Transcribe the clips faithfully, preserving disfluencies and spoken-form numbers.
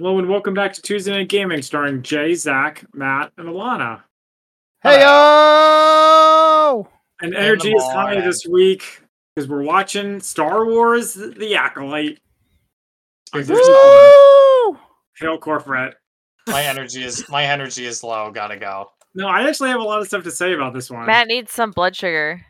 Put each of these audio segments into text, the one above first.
Hello and welcome back to Tuesday Night Gaming, starring Jay, Zach, Matt, and Alana. Hey yo! And energy is high this week because we're watching Star Wars: The Acolyte. Woo! Hail corporate. My energy is my energy is low. Gotta go. No, I actually have a lot of stuff to say about this one. Matt needs some blood sugar.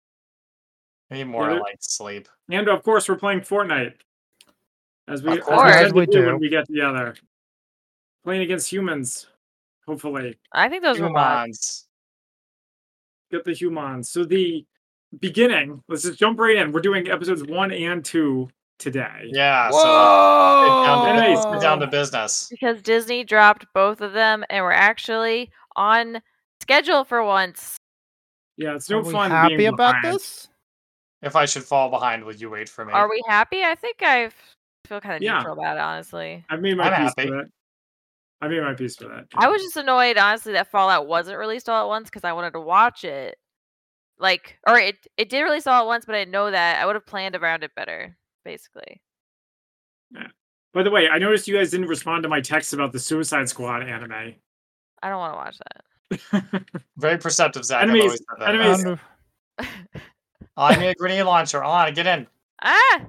I need more Yeah. like sleep. And of course, we're playing Fortnite. As we, Of as course. we, As tend we to do do. when we get together. Playing against humans, hopefully. I think those were mods. Humans. Get the humans. So the beginning, let's just jump right in. We're doing episodes one and two today. Yeah. So Whoa! get down, to, Anyways, get down to business. Because Disney dropped both of them and we're actually on schedule for once. Yeah, it's no Are we fun happy being about behind. this? If I should fall behind, will you wait for me? Are we happy? I think I feel kind of Yeah. neutral about it, honestly. I've made my I'm peace happy. with it. I made my peace with it. I was just annoyed, honestly, that Fallout wasn't released all at once because I wanted to watch it. Like, or it it did release all at once, but I didn't know that. I would have planned around it better, basically. By the way, I noticed you guys didn't respond to my text about the Suicide Squad anime. I don't want to watch that. Very perceptive, Zach. I've Enemies- always said that. enemies- Um, Oh, I need a grenade launcher. Alana, get in. Ah!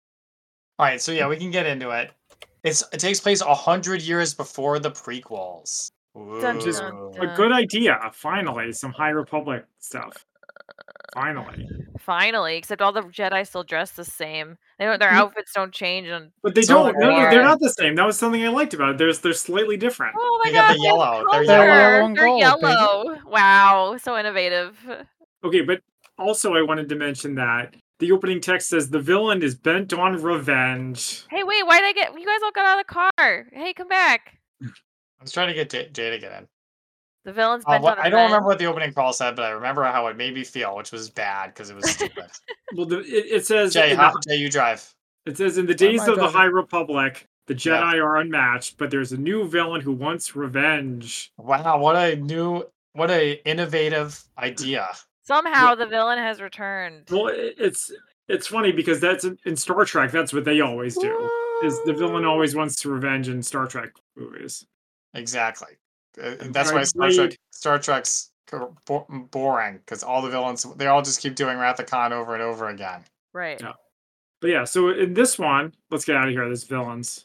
All right. So yeah, we can get into it. It's it takes place a hundred years before the prequels. Dun, Just dun, Ooh. dun. A good idea. Finally, some High Republic stuff. Finally. Finally, except all the Jedi still dress the same. They don't, their Yeah. outfits don't change. And But they So don't. No, no, they're weird. not the same. That was something I liked about it. There's, they're slightly different. oh my They got god, the they have yellow. They're color. yellow and They're gold, baby. yellow. Wow, so innovative. Okay, but also I wanted to mention that the opening text says the villain is bent on revenge. Hey, wait, why did I get? You guys all got out of the car. Hey, come back. I was trying to get Jay, Jay to get in. The villain's Uh, bent what- on I don't revenge. remember what the opening crawl said, but I remember how it made me feel, which was bad because it was stupid. Well, the, it, it says Jay, in how, the, Jay, you drive. it says in the Why days am I of the driving? High Republic, the Yeah. Jedi are unmatched, but there's a new villain who wants revenge. Wow, what a new, what a innovative idea. Somehow the villain has returned. Well, it, it's it's funny because that's in, in Star Trek. That's what they always do. Is the villain always wants to revenge in Star Trek movies? Exactly. Uh, And That's I why Star played- Trek, Star Trek's co- bo- boring because all the villains they all just keep doing Wrath of Khan over and over again. Right. Yeah. But yeah, so in this one, let's get out of here. There's villains.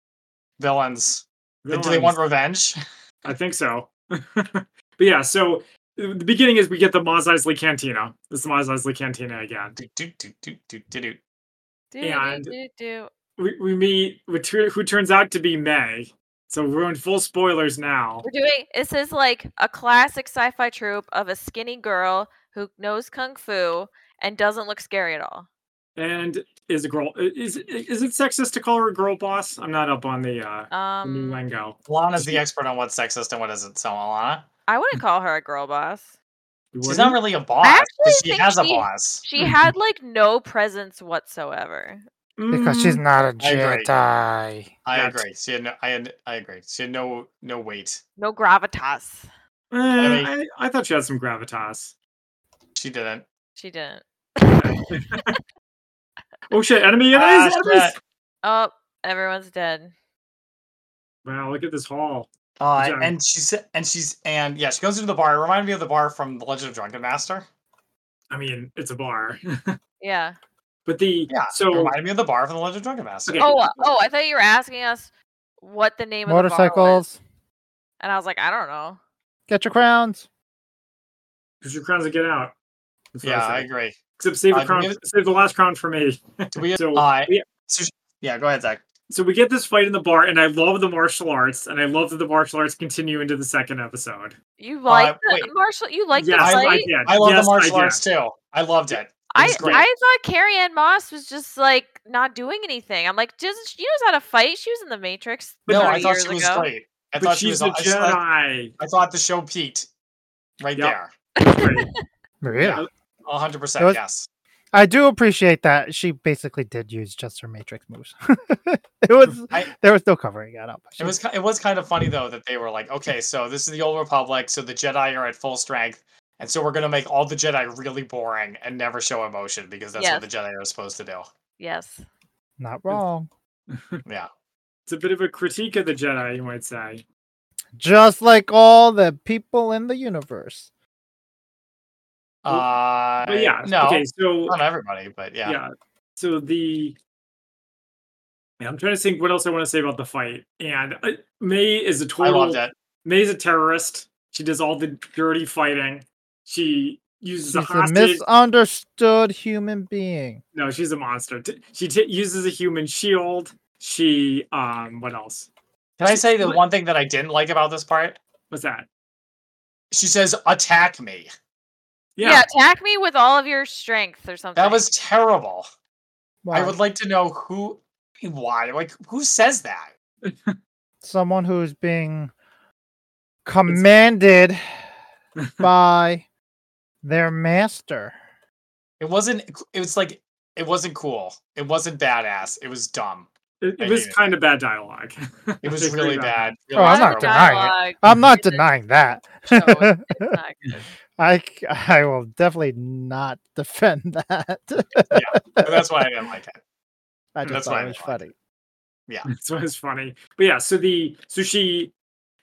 Villains. villains. Do they want revenge? I think so. But yeah, so the beginning is we get the Mos Eisley Cantina. This is Mos Eisley Cantina again. Do, do, do, do, do, do, do. Do, And- do, do, do. We, we meet with tu- who turns out to be May. So we're in full spoilers now. We're doing this is like a classic sci-fi trope of a skinny girl who knows kung fu and doesn't look scary at all. And is a girl is is it sexist to call her a girl boss? I'm not up on the uh the new Um, lingo. Lana's the expert on what's sexist and what isn't. So Alana, I wouldn't call her a girl boss. You she's wouldn't? not really a boss, actually but she think has a she- boss. She had like no presence whatsoever. because she's Mm, not a I agree. Jedi. I That's- agree. She had no. I had. I agree. She had no no weight. No gravitas. eh, mean- I, I thought she had some gravitas. She didn't. She didn't. Oh shit! Enemy Ah, enemies! enemies! shit. Oh, everyone's dead. Wow! Look at this hall. Uh, job. and she's and she's and yeah, she goes into the bar. It reminded me of the bar from The Legend of Drunken Master. I mean, it's a bar. Yeah. But the Yeah, it so reminded me of the bar from The Legend of Drunken Master. Okay. Oh, uh, oh, I thought you were asking us what the name of the bar was. Motorcycles. And I was like, I don't know. Get your crowns. because your crowns will get out. That's what Yeah, I I say. agree. Except save Uh, a do crown. we have- Save the last crown for me. Do we? So, uh, yeah. so sh- yeah, go ahead, Zach. So we get this fight in the bar, and I love the martial arts, and I love that the martial arts continue into the second episode. You like the wait. martial? You like yes, the I- fight? I did. I love yes, the martial I arts did. too. I loved it. It I was great. I thought Carrie Ann Moss was just like not doing anything. I'm like, doesn't she knows how to fight? She was in the Matrix. no, thirty I thought years she was ago. great. I But thought she she's was. a I, thought, Jedi. I thought the show peaked right Yep. there. Great. Really? Yeah. A hundred It percent. was- Yes. I do appreciate that she basically did use just her Matrix moves. it was I- there was no covering it up. It was ki- it was kind of funny though that they were like, okay, so this is the old Republic, so the Jedi are at full strength, and so we're gonna make all the Jedi really boring and never show emotion because that's what the Jedi are supposed to do. Yes. not wrong. Yeah. it's a bit of a critique of the Jedi, you might say. Just like all the people in the universe. Uh, But yeah, no, okay, so not everybody, but yeah. yeah, so the yeah, I'm trying to think what else I want to say about the fight. And uh, May is a I total. loved it. May's a terrorist. She does all the dirty fighting. She uses a She's a hostage. misunderstood human being. No, she's a monster. T- She t- uses a human shield. She um, what else? Can I say the What- one thing that I didn't like about this part? What's that? She says, "Attack me." Yeah. Yeah, attack me with all of your strength or something. That was terrible. I Why? would like to know who, why, like who says that? Someone who's being commanded by their master. It wasn't. It was like it wasn't cool. It wasn't badass. It was dumb. it, I it was hate it. kind of bad dialogue. It was I agree really about bad. Oh, really I'm not terrible. denying it. Dialogue I'm not in this denying that. show is- it's not good. I, c- I will definitely not defend that. But that's why I didn't like it. I just That's thought why I it was didn't like funny. Yeah. That's why it's funny. But yeah, so the so she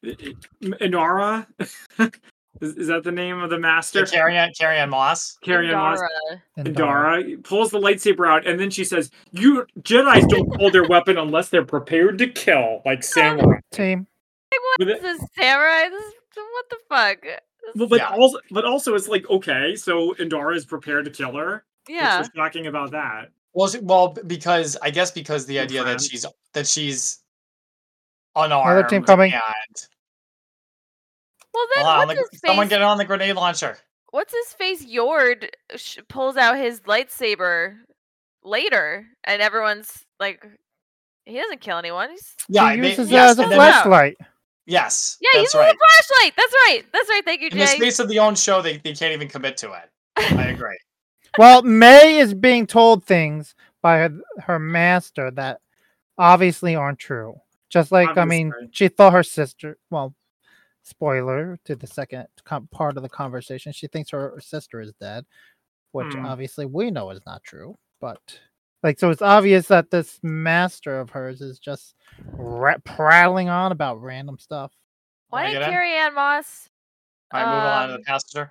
Inara is, is that the name of the master? So Carrie Ann, Carrie Ann Moss. Carrie Ann Moss. Indara. And, uh, Indara pulls the lightsaber out, and then she says, "You Jedi's don't pull their weapon unless they're prepared to kill, like samurai." team. With This it- is samurai. This is, what the fuck? This- Well, but Yeah. also, but also, it's like okay, so Indara is prepared to kill her. yeah. What's so shocking about that? Well, she- well, because I guess because the Her idea that friend. she's that she's unarmed. team coming. And Well, then Hold on, what's the- his someone face? get on the grenade launcher. What's his face? Yord sh- pulls out his lightsaber later, and everyone's like, he doesn't kill anyone. He's Yeah, I he mean, uses yes, it as a and then- flashlight. yes, yeah, he's that's with right. a flashlight. That's right. That's right. Thank you, In the Jay. space of the own show, they, they can't even commit to it. I agree. Well, May is being told things by her, her master that obviously aren't true. Just like, I mean, Obviously. she thought her sister, well, spoiler to the second com- part of the conversation, she thinks her, her sister is dead, which Hmm. obviously we know is not true. But, like, so it's obvious that this master of hers is just ra- prattling on about random stuff. Why Wanna didn't get in? Carrie Ann Moss? All right, move on to Um, the passenger.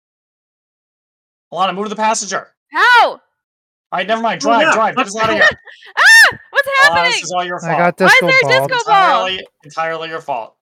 Alana, move to the passenger. How? All right, never mind. Oh, Drive, yeah, drive. Get let's us out of go. here. Ah! What's Alana, happening? this is all your fault. I got Why is disco there a balls. disco ball? entirely, entirely your fault.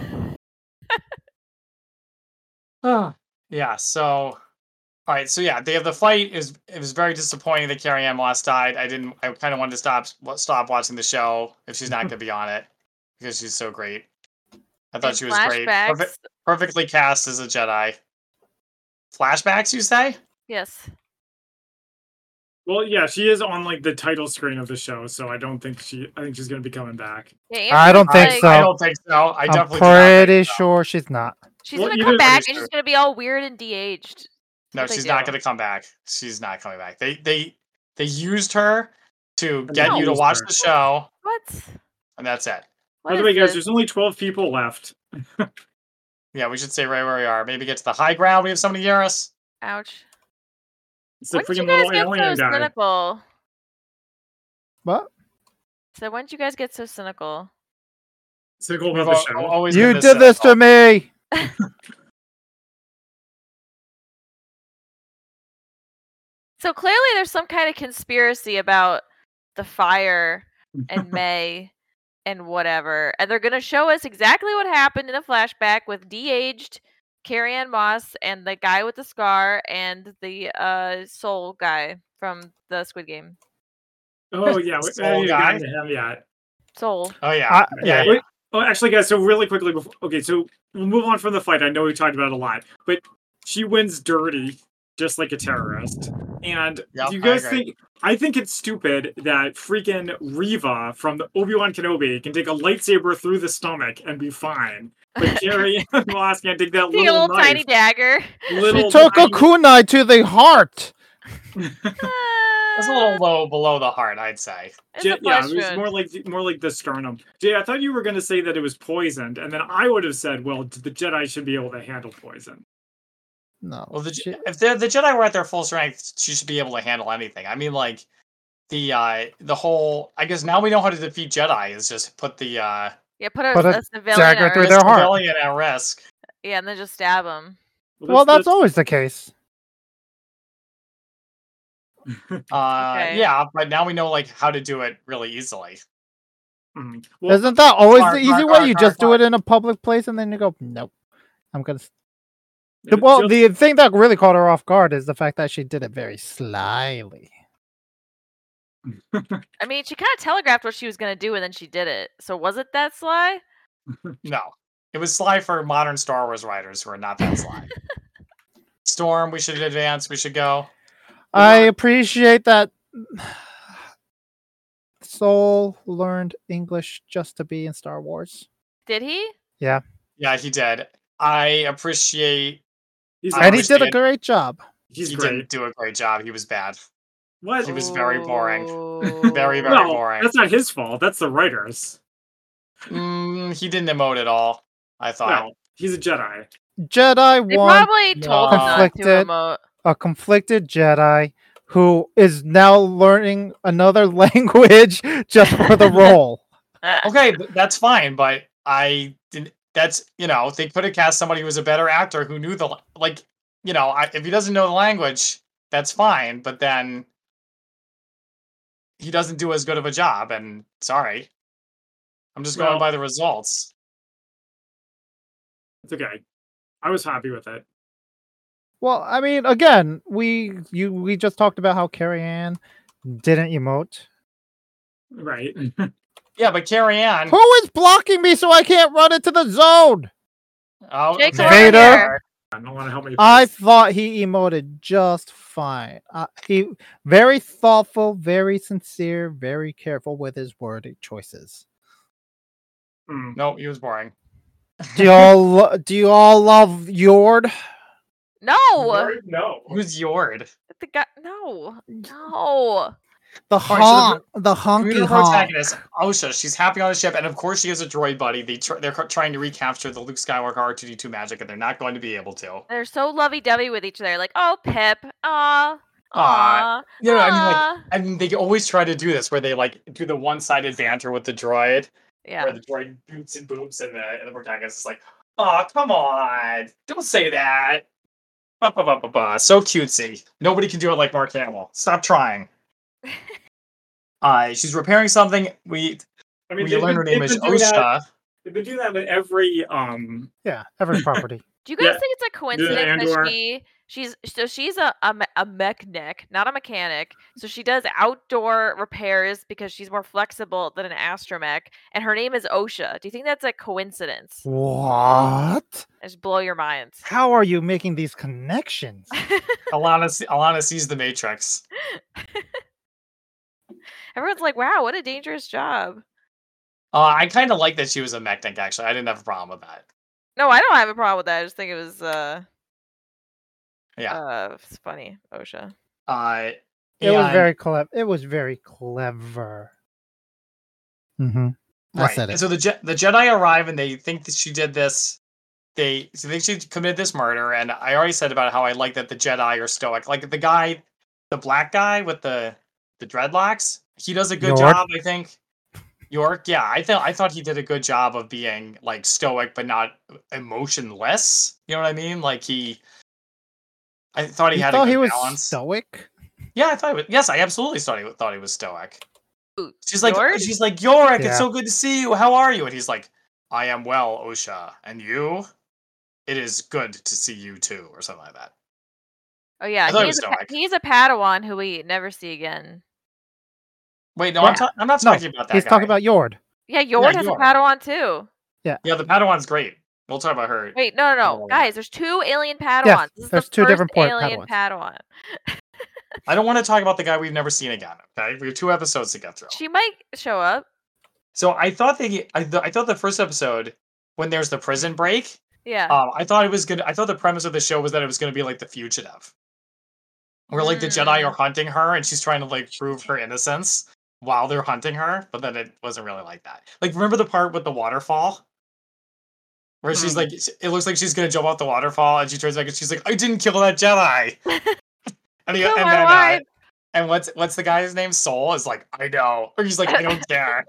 Yeah, so all right, so yeah, they have the fight is it was very disappointing that Carrie Ann Moss died. I didn't I kind of wanted to stop stop watching the show if she's not going to be on it because she's so great. I thought In she was great. flashbacks. Perfect, perfectly cast as a Jedi. Flashbacks, you say? Yes. Well, yeah, she is on like the title screen of the show, so I don't think she. I think she's gonna be coming back. Yeah, I don't Angela's think like- I so. don't think so. I I'm definitely do not pretty think so. sure she's not. She's Well, gonna either come back is and true. she's gonna be all weird and de-aged. No, what they she's not do. going to come back. She's not coming back. They they they used her to get they you to used watch her. the show, What? and that's it. What By the is way, guys, this? there's only twelve people left. Yeah, we should stay right where we are. Maybe get to the high ground. We have somebody hear us. Ouch. It's the When did you freaking guys little get alien so guy. cynical? What? So when did you guys get so cynical? Cynical We've about the al- show. always You been did this to cynical. me. So clearly there's some kind of conspiracy about the fire and May and whatever. And they're gonna show us exactly what happened in a flashback with de-aged Carrie Ann Moss and the guy with the scar and the uh soul guy from the Squid Game. Oh yeah, we Soul haven't even guy? gotten to him yet. Soul. Oh yeah, I- yeah, yeah. yeah. Wait, oh, actually, guys. So really quickly, before, okay, so we'll move on from the fight. I know we talked about it a lot, but she wins dirty, just like a terrorist. And Yep, do you I guys agree. think? I think it's stupid that freaking Reva from the Obi-Wan Kenobi can take a lightsaber through the stomach and be fine, but Carrie Ann Moss can't take that The little, little knife. tiny dagger. Little She took a tiny- kunai to the heart. It's a little low below the heart, I'd say. It's Jay- a yeah, flesh it was wound. more like more like the sternum. Jay, I thought you were going to say that it was poisoned, and then I would have said, "Well, the Jedi should be able to handle poison." No. Well, the, she- if the the Jedi were at their full strength, she should be able to handle anything. I mean, like the uh the whole I guess now we know how to defeat Jedi is just put the uh Yeah, put a, Put a a civilian dagger at through risk. their heart. civilian at risk. Yeah, and then just stab him. Well, that's always the case. Uh Okay. yeah, but now we know like how to do it really easily. Mhm. Well, Isn't that always Clark, the easy Clark, way? Clark, You Clark, just do Clark. it in a public place and then you go, nope. I'm gonna. s-" it The- Well, just- the thing that really caught her off guard is the fact that she did it very slyly. I mean, she kind of telegraphed what she was going to do and then she did it. So was it that sly? No. It was sly for modern Star Wars writers who are not that sly. Storm, we should advance, we should go. I not- appreciate that Soul learned English just to be in Star Wars. Did he? Yeah, he did. I appreciate he's, I And he did a understand. great job. he's he great. didn't do a great job. He was bad. What? He was very boring. Oh. Very, very well, boring. that's not his fault. That's the writers. Mm, he didn't emote at all, I thought. No, he's a Jedi. Jedi They won probably told him not to Conflicted. emote. a conflicted Jedi who is now learning another language just for the role. Okay, th- that's fine, but I didn't. That's you know they could have cast somebody who was a better actor who knew the la- like you know I, if he doesn't know the language, that's fine. But then he doesn't do as good of a job, and sorry, I'm just going Well- by the results. It's okay. I was happy with it. Well, I mean, again, we you we just talked about how Carrie Ann didn't emote. Right. Yeah, but Carrie Ann. Who is blocking me so I can't run into the zone? Oh, Jake's okay. over Vader. here. I don't want to help me. I thought he emoted just fine. Uh, he very thoughtful, very sincere, very careful with his word choices. Hmm. No, he was boring. Do y'all lo- do you all love Yord? No, Word? No. Who's Yord? the guy. No, no. The right, so the- honk, the Who's honky the honk. protagonist? Osha. She's happy on the ship, and of course she has a droid buddy. They tr- they're co- trying to recapture the Luke Skywalker R two D two magic, and they're not going to be able to. They're so lovey-dovey with each other. Like, oh, Pip. Aw. Aw. Aw. You know, I mean, like, aw." I mean, they always try to do this where they like do the one-sided banter with the droid, Yeah. where the droid boots and boops, and the and the protagonist is like, "Oh, come on, don't say that." Ba, ba, ba, ba, ba. So cutesy. Nobody can do it like Mark Hamill. Stop trying. Uh, she's repairing something. We I mean, we they've learn her been- name they've is been doing that- Osha. They've been doing that with every um. Yeah, every property. Do you guys Yeah. think it's a coincidence Andor. that she she's so she's a a, me- a mechanic, not a mechanic. So she does outdoor repairs because she's more flexible than an astromech, and her name is Osha. Do you think that's a coincidence? What? Just blow your minds. How are you making these connections? Alana, se- Alana sees the Matrix. Everyone's like, "Wow, what a dangerous job." Uh, I kind of like that she was a mechanic. Actually, I didn't have a problem with that. No, I don't have a problem with that. I just think it was uh Yeah. uh it's funny, Osha. Uh, It was and- very clever. It was very clever. Mm-hmm. I right. said And it. so the Je- the Jedi arrive and they think that she did this. They so they think she committed this murder. And I already said about how I like that the Jedi are stoic. Like the guy, the black guy with the the dreadlocks, he does a good York? job. I think. York, yeah, I thought I thought he did a good job of being like stoic but not emotionless. You know what I mean? Like he, I thought he You had thought a good he was balance. stoic? Yeah, I thought. He was, yes, I absolutely thought he thought he was stoic. Ooh, She's like, Yord? she's like, Yorick, Yeah. it's so good to see you. How are you? And he's like, I am well, Osha, and you. It is good to see you too, or something like that. Oh yeah, I thought he he's was a, pa- stoic. he's a Padawan who we never see again. Wait, no, Yeah. I'm, ta- I'm not No, talking about that. He's guy. talking about Yord. Yeah, Yord has Yord. a Padawan too. Yeah, the Padawan's great. We'll talk about her. Wait, no, no, no, Oh. guys. There's two alien Padawans. This is there's the two first different port- alien Padawans. Padawan. I don't want to talk about the guy we've never seen again. Okay, we have two episodes to get through. She might show up. So I thought they, I, th- I thought the first episode when there's the prison break, Yeah. um, I thought it was good. I thought the premise of the show was that it was going to be like The Fugitive, where like the Jedi Mm. are hunting her and she's trying to like prove her innocence while they're hunting her, but then it wasn't really like that. Like, remember the part with the waterfall? Where she's Mm. like, it looks like she's gonna jump off the waterfall, and she turns back and she's like, "I didn't kill that Jedi." and he, Kill and my then, uh, wife. And what's what's the guy's name? Soul is like, I know. Or he's like, I don't care.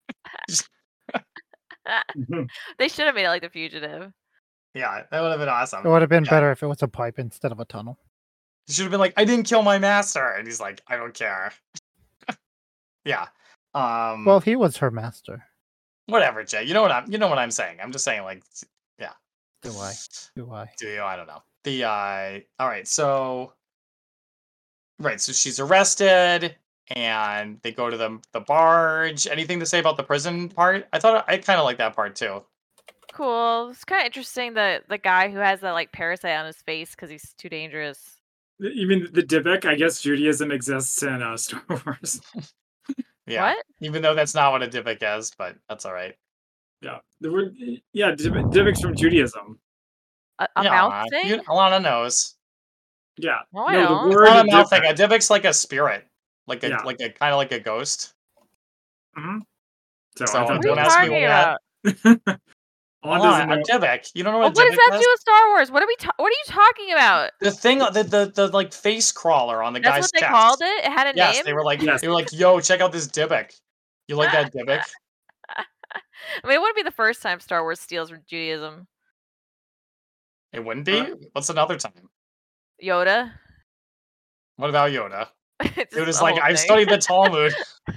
They should have made it like The Fugitive. Yeah, that would have been awesome. It would have been Yeah. better if it was a pipe instead of a tunnel. He should have been like, I didn't kill my master. And he's like, I don't care. Yeah. Um Well, he was her master. whatever, Jay. You know what I'm you know what I'm saying. I'm just saying, like, yeah. Do I? Do I? Do you? I don't know. The uh all right, so right, so she's arrested and they go to the the barge. Anything to say about the prison part? I thought I kind of like that part too. Cool. It's kind of interesting that the guy who has that like parasite on his face because he's too dangerous. You mean the Dybbuk? I guess Judaism exists in uh, Star Wars. Yeah. What? Even though that's not what a Dybbuk is, but that's all right. Yeah, the word. Yeah, Dybbuk- Dybbuk's from Judaism. A, a yeah, mouth thing? You, Alana knows. Yeah. No, I no, don't. the It's word not a mouth thing. Dybbuk. A Dybbuk's like a spirit. Like a Yeah. like a kind of like a ghost. Mhm. So, So, I What thought are you don't that ask me talking what that- about? Alon Alana, doesn't a know. Dybbuk. You don't know Well, what what a does that Dybbuk do is? with Star Wars? What are we? Ta- what are you talking about? The thing, the, the the like face crawler on the That's guy's what they chest. called it. It had a Yes, name. they were like, Yes. they were like, yo, check out this Dybbuk. You like that Dybbuk? I mean, it wouldn't be the first time Star Wars steals from Judaism. It wouldn't be. Uh, What's another time? Yoda. What about Yoda? Just Yoda's the like, whole I've thing. studied the Talmud.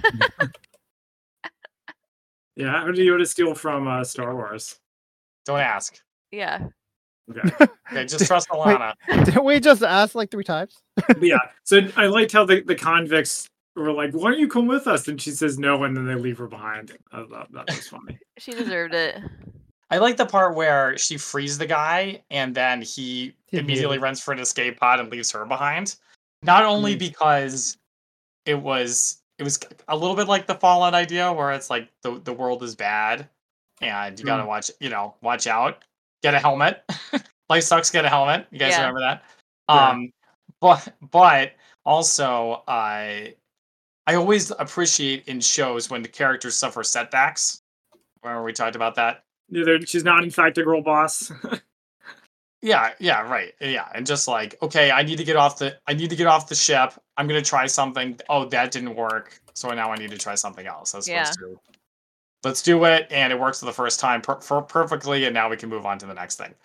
Yeah, how did Yoda steal from uh, Star Wars? Don't ask. Yeah. Okay. Okay, just trust Wait. Alana. Didn't we just ask like three times? But yeah, so I liked how the, the convicts were like, "Why don't you come with us?" And she says no, and then they leave her behind. I thought that was funny. She deserved it. I like the part where she frees the guy and then he He immediately did. runs for an escape pod and leaves her behind. Not only Mm. because it was it was a little bit like the Fallout idea where it's like the, the world is bad and you gotta Mm. watch, you know, watch out. Get a helmet. Life sucks, get a helmet. You guys Yeah. remember that? Yeah. Um but but also I I always appreciate in shows when the characters suffer setbacks. Remember we talked about that? Yeah, they're- she's not in fact a girl boss. Yeah, yeah, right. Yeah, and just like, okay, I need to get off the I need to get off the ship. I'm gonna try something. Oh, that didn't work. So now I need to try something else. As Yeah. opposed to let's do it, and it works for the first time per- per- perfectly, and now we can move on to the next thing.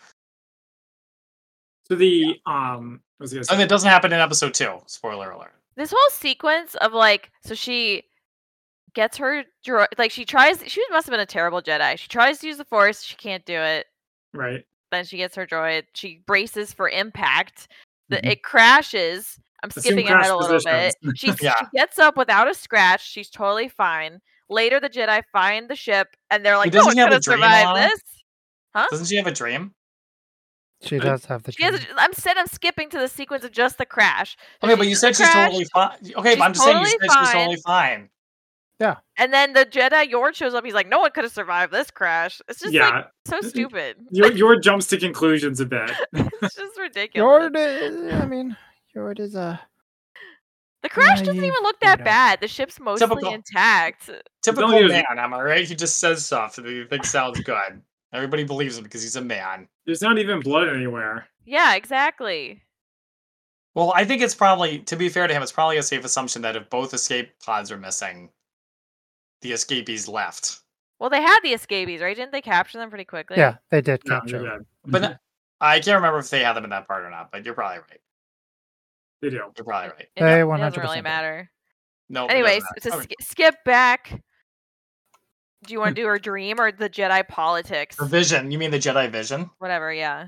So the um, what was I gonna say? And it doesn't happen in episode two. Spoiler alert. This whole sequence of like, so she gets her droid, like she tries. She must have been a terrible Jedi. She tries to use the Force. She can't do it. Right. Then she gets her droid. She braces for impact. The, Mhm. It crashes. I'm Assume skipping crash ahead a little bit. positions. She, Yeah. she gets up without a scratch. She's totally fine. Later, the Jedi find the ship, and they're like, "No doesn't one she have could a have dream, survived Alana? this." Doesn't she have a dream? She Uh, does have the. She has. dream. A, I'm said I'm skipping to the sequence of just the crash. So Okay, but she's you in said the she's crash, totally fine. Okay, She's but I'm just saying you totally said she's fine. totally fine. and then the Jedi Yord shows up. He's like, "No one could have survived this crash." It's just like Yeah, so stupid. your your jumps to conclusions a bit. It's just ridiculous. Yord is, I mean, Yord is a. The crash doesn't naive even look that weirdo. bad. The ship's mostly Typical. intact. Typical Don't use- man, am I right? He just says stuff that he thinks sounds good. Everybody believes him because he's a man. There's not even blood anywhere. Yeah, exactly. Well, I think it's probably, to be fair to him, it's probably a safe assumption that if both escape pods are missing, the escapees left. Well, they had the escapees, right? Didn't they capture them pretty quickly? Yeah, they did No, capture. you're him. dead. But n- I can't remember if they had them in that part or not, but you're probably right. They do. You're probably right. It, They do- it one doesn't hundred really percent did. matter. No. it Anyways, doesn't to matter. sk- skip back. Do you want to do her dream or the Jedi politics? Or vision. You mean the Jedi vision? Whatever, yeah.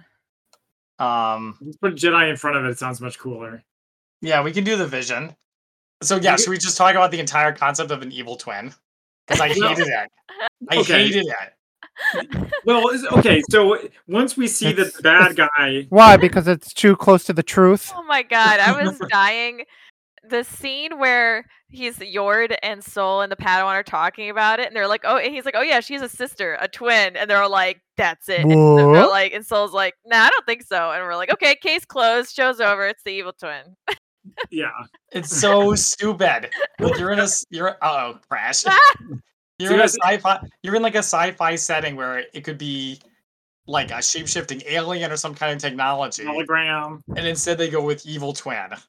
Um. Just put Jedi in front of it. It sounds much cooler. Yeah, we can do the vision. So yeah, You- should we just talk about the entire concept of an evil twin? Because I No. hated it. I Okay. hated it. Well, is- okay. So once we see that It's- the bad it's- guy, Why? Because it's too close to the truth. Oh my god, I was dying. The scene where he's Yord and Soul and the Padawan are talking about it, and they're like, "Oh," and he's like, "Oh yeah, she's a sister, a twin," and they're all like, "That's it." And they're What? like, and Soul's like, "Nah, I don't think so." And we're like, "Okay, case closed. Show's over. It's the evil twin." yeah, It's so stupid. Like you're in a s- you're oh crash. You're So in a that's- sci-fi. You're in like a sci-fi setting where it could be like a shape-shifting alien or some kind of technology, hologram. and instead they go with evil twin.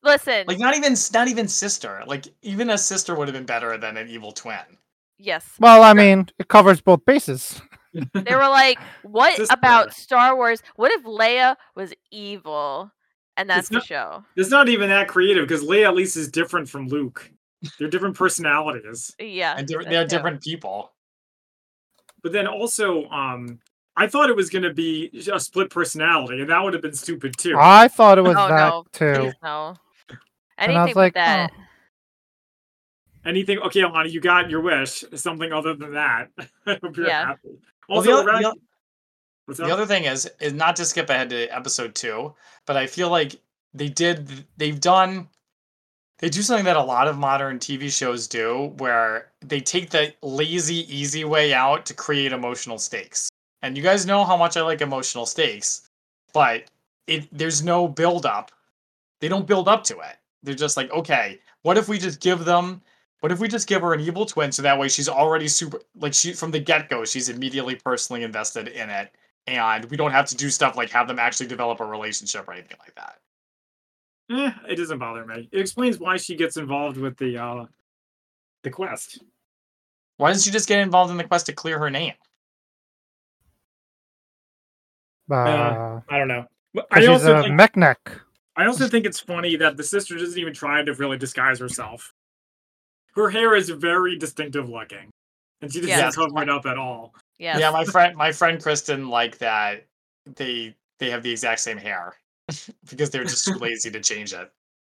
Listen. Like not even not even sister. Like even a sister would have been better than an evil twin. Yes. Well, I mean, it covers both bases. They were like, "What Sister. about Star Wars? What if Leia was evil?" And that's It's the not- show. It's not even that creative because Leia at least is different from Luke. They're different personalities. Yeah. And they're, that they're too. different people. But then also, um, I thought it was going to be a split personality, and that would have been stupid too. I thought it was Oh, that no. too. Please no. And I was Anything like, but that. oh. Anything? Okay, Alana, you got your wish. Something other than that. I hope you're Yeah. happy. Well, Also, the, other, Ren- the, oth- what's the up? other thing is is not to skip ahead to episode two, but I feel like they did they've done they do something that a lot of modern T V shows do, where they take the lazy, easy way out to create emotional stakes. And you guys know how much I like emotional stakes, but it there's no build up. They don't build up to it. They're just like, okay, what if we just give them what if we just give her an evil twin so that way she's already super like she from the get-go, she's immediately personally invested in it, and we don't have to do stuff like have them actually develop a relationship or anything like that. Eh, it doesn't bother me. It explains why she gets involved with the uh, the quest. Why doesn't she just get involved in the quest to clear her name? Uh, I don't know. But I 'cause she's also a think mech neck. I also think it's funny that the sister doesn't even try to really disguise herself. Her hair is very distinctive looking, and she doesn't Yes. cover it up at all. Yes. Yeah, my friend my friend Kristen liked that they they have the exact same hair because they're just too lazy to change it.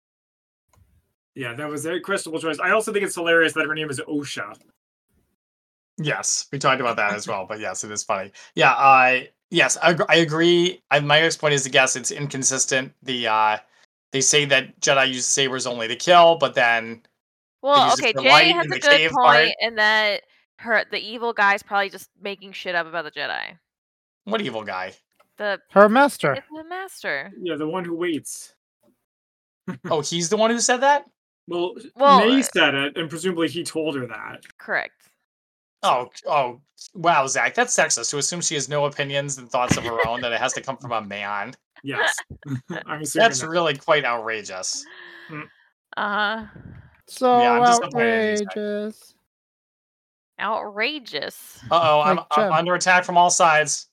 Yeah, that was a questionable choice. I also think it's hilarious that her name is Osha. Yes, we talked about that as well, but yes, it is funny. Yeah, uh, yes, I, ag- I agree. I, my next point is to guess it's inconsistent. The uh, they say that Jedi use sabers only to kill, but then Well, uses okay, the Jay light has in a the good cave point part. in that her the evil guy's probably just making shit up about the Jedi. What evil guy? The Her master. it's the master. Yeah, the one who waits. Oh, he's the one who said that. Well, Well, May uh, said it, and presumably he told her that. Correct. Oh, oh, wow, Zach, that's sexist to assume she has no opinions and thoughts of her own, that it has to come from a man. Yes, I'm assuming That's that. really quite outrageous. Uh huh. So Yeah, I'm disappointed in you, Zach. outrageous. Outrageous. Uh oh, I'm, Like I'm Jem. under attack from all sides.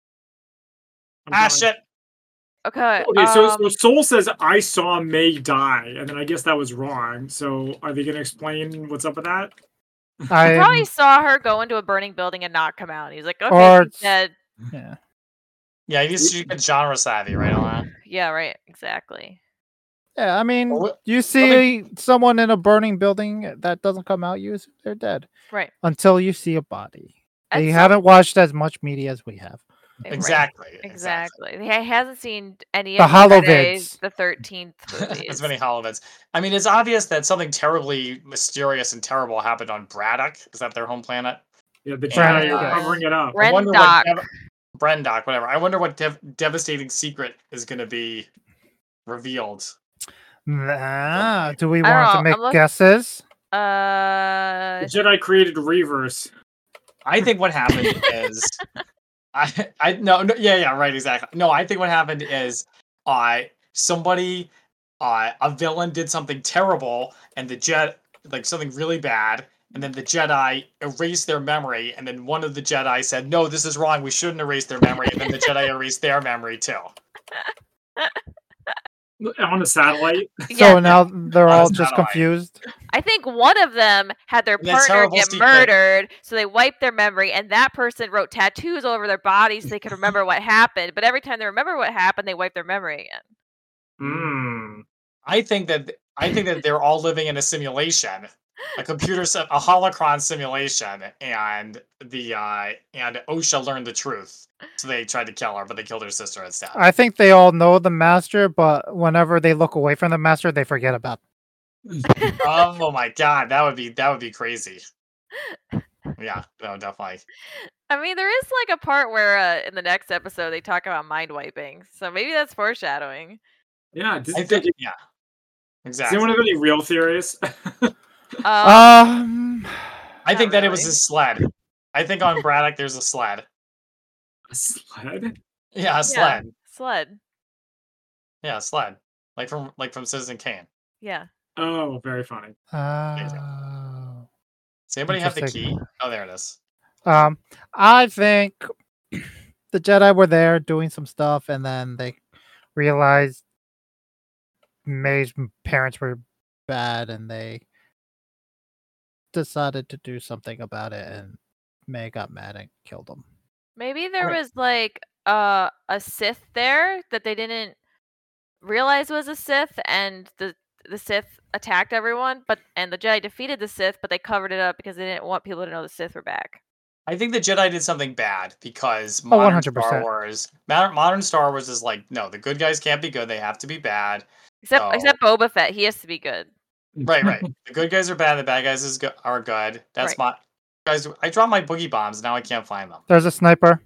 I'm Ah, coming. shit. Okay. Okay, so, um, so Soul says I saw May die, and then I guess that was wrong. So are they going to explain what's up with that? I I probably saw her go into a burning building and not come out. He's like, okay, Or she's it's- dead. yeah. Yeah, you need to get genre savvy, right, Alana? Yeah, right. Exactly. Yeah, I mean, Well, you see someone in a burning building that doesn't come out, you assume they're dead Right. until you see a body. At They some- haven't watched as much media as we have. right. Exactly. Exactly. Exactly. He hasn't seen any The of Friday Holovids. the thirteenth movies. As many Holovids. I mean, it's obvious that something terribly mysterious and terrible happened on Braddock. Is that their home planet? Yeah, the Brandon, Jedi are yes. covering it up. I wonder Rendock. what Dev- Brendock, whatever. I wonder what dev- devastating secret is going to be revealed. Ah, do we I don't want know, to make I'm look- guesses? Uh, The Jedi created Reavers. I think what happened is, I, I no, no, yeah, yeah, right, exactly. No, I think what happened is, uh, somebody, uh, a villain did something terrible, and the Jet, like something really bad, and then the Jedi erased their memory, and then one of the Jedi said, "No, this is wrong. We shouldn't erase their memory," and then the Jedi erased their memory too. On a satellite. So yeah, now they're Oh, all it's just not alright. confused. I think one of them had their And that's partner terrible get secret. murdered, so they wiped their memory, and that person wrote tattoos all over their bodies so they could remember what happened. But every time they remember what happened, they wipe their memory again. Hmm. I think that I think that they're all living in a simulation, a computer, sim- a holocron simulation, and the uh, and Osha learned the truth, so they tried to kill her, but they killed her sister instead. I think they all know the master, but whenever they look away from the master, they forget about. Oh my god, that would be that would be crazy. Yeah, no, definitely. I mean, there is like a part where uh, in the next episode they talk about mind wiping, so maybe that's foreshadowing. Yeah. Does, I think, yeah, does exactly. anyone have any real theories? Um, Um, I think Not that it was really. a sled. I think on Braddock there's a sled. A sled? Yeah, a sled. sled. Yeah, a sled. like from like from Citizen Kane. Yeah. Oh, very funny. Oh. Does anybody have the Interesting. key? Oh, there it is. Um, I think the Jedi were there doing some stuff, and then they realized May's m- parents were bad, and they decided to do something about it, and May got mad and killed them. Maybe there Okay. was like uh, a Sith there that they didn't realize was a Sith, and the the Sith attacked everyone, but and the Jedi defeated the Sith, but they covered it up because they didn't want people to know the Sith were back. I think the Jedi did something bad because Oh, modern Star one hundred percent. Wars, modern, modern Star Wars is like, no, the good guys can't be good; they have to be bad. Except So- except Boba Fett, he has to be good. Right, right. The good guys are bad; the bad guys is go- are good. That's Right. my guys. I dropped my boogie bombs. Now I can't find them. There's a sniper.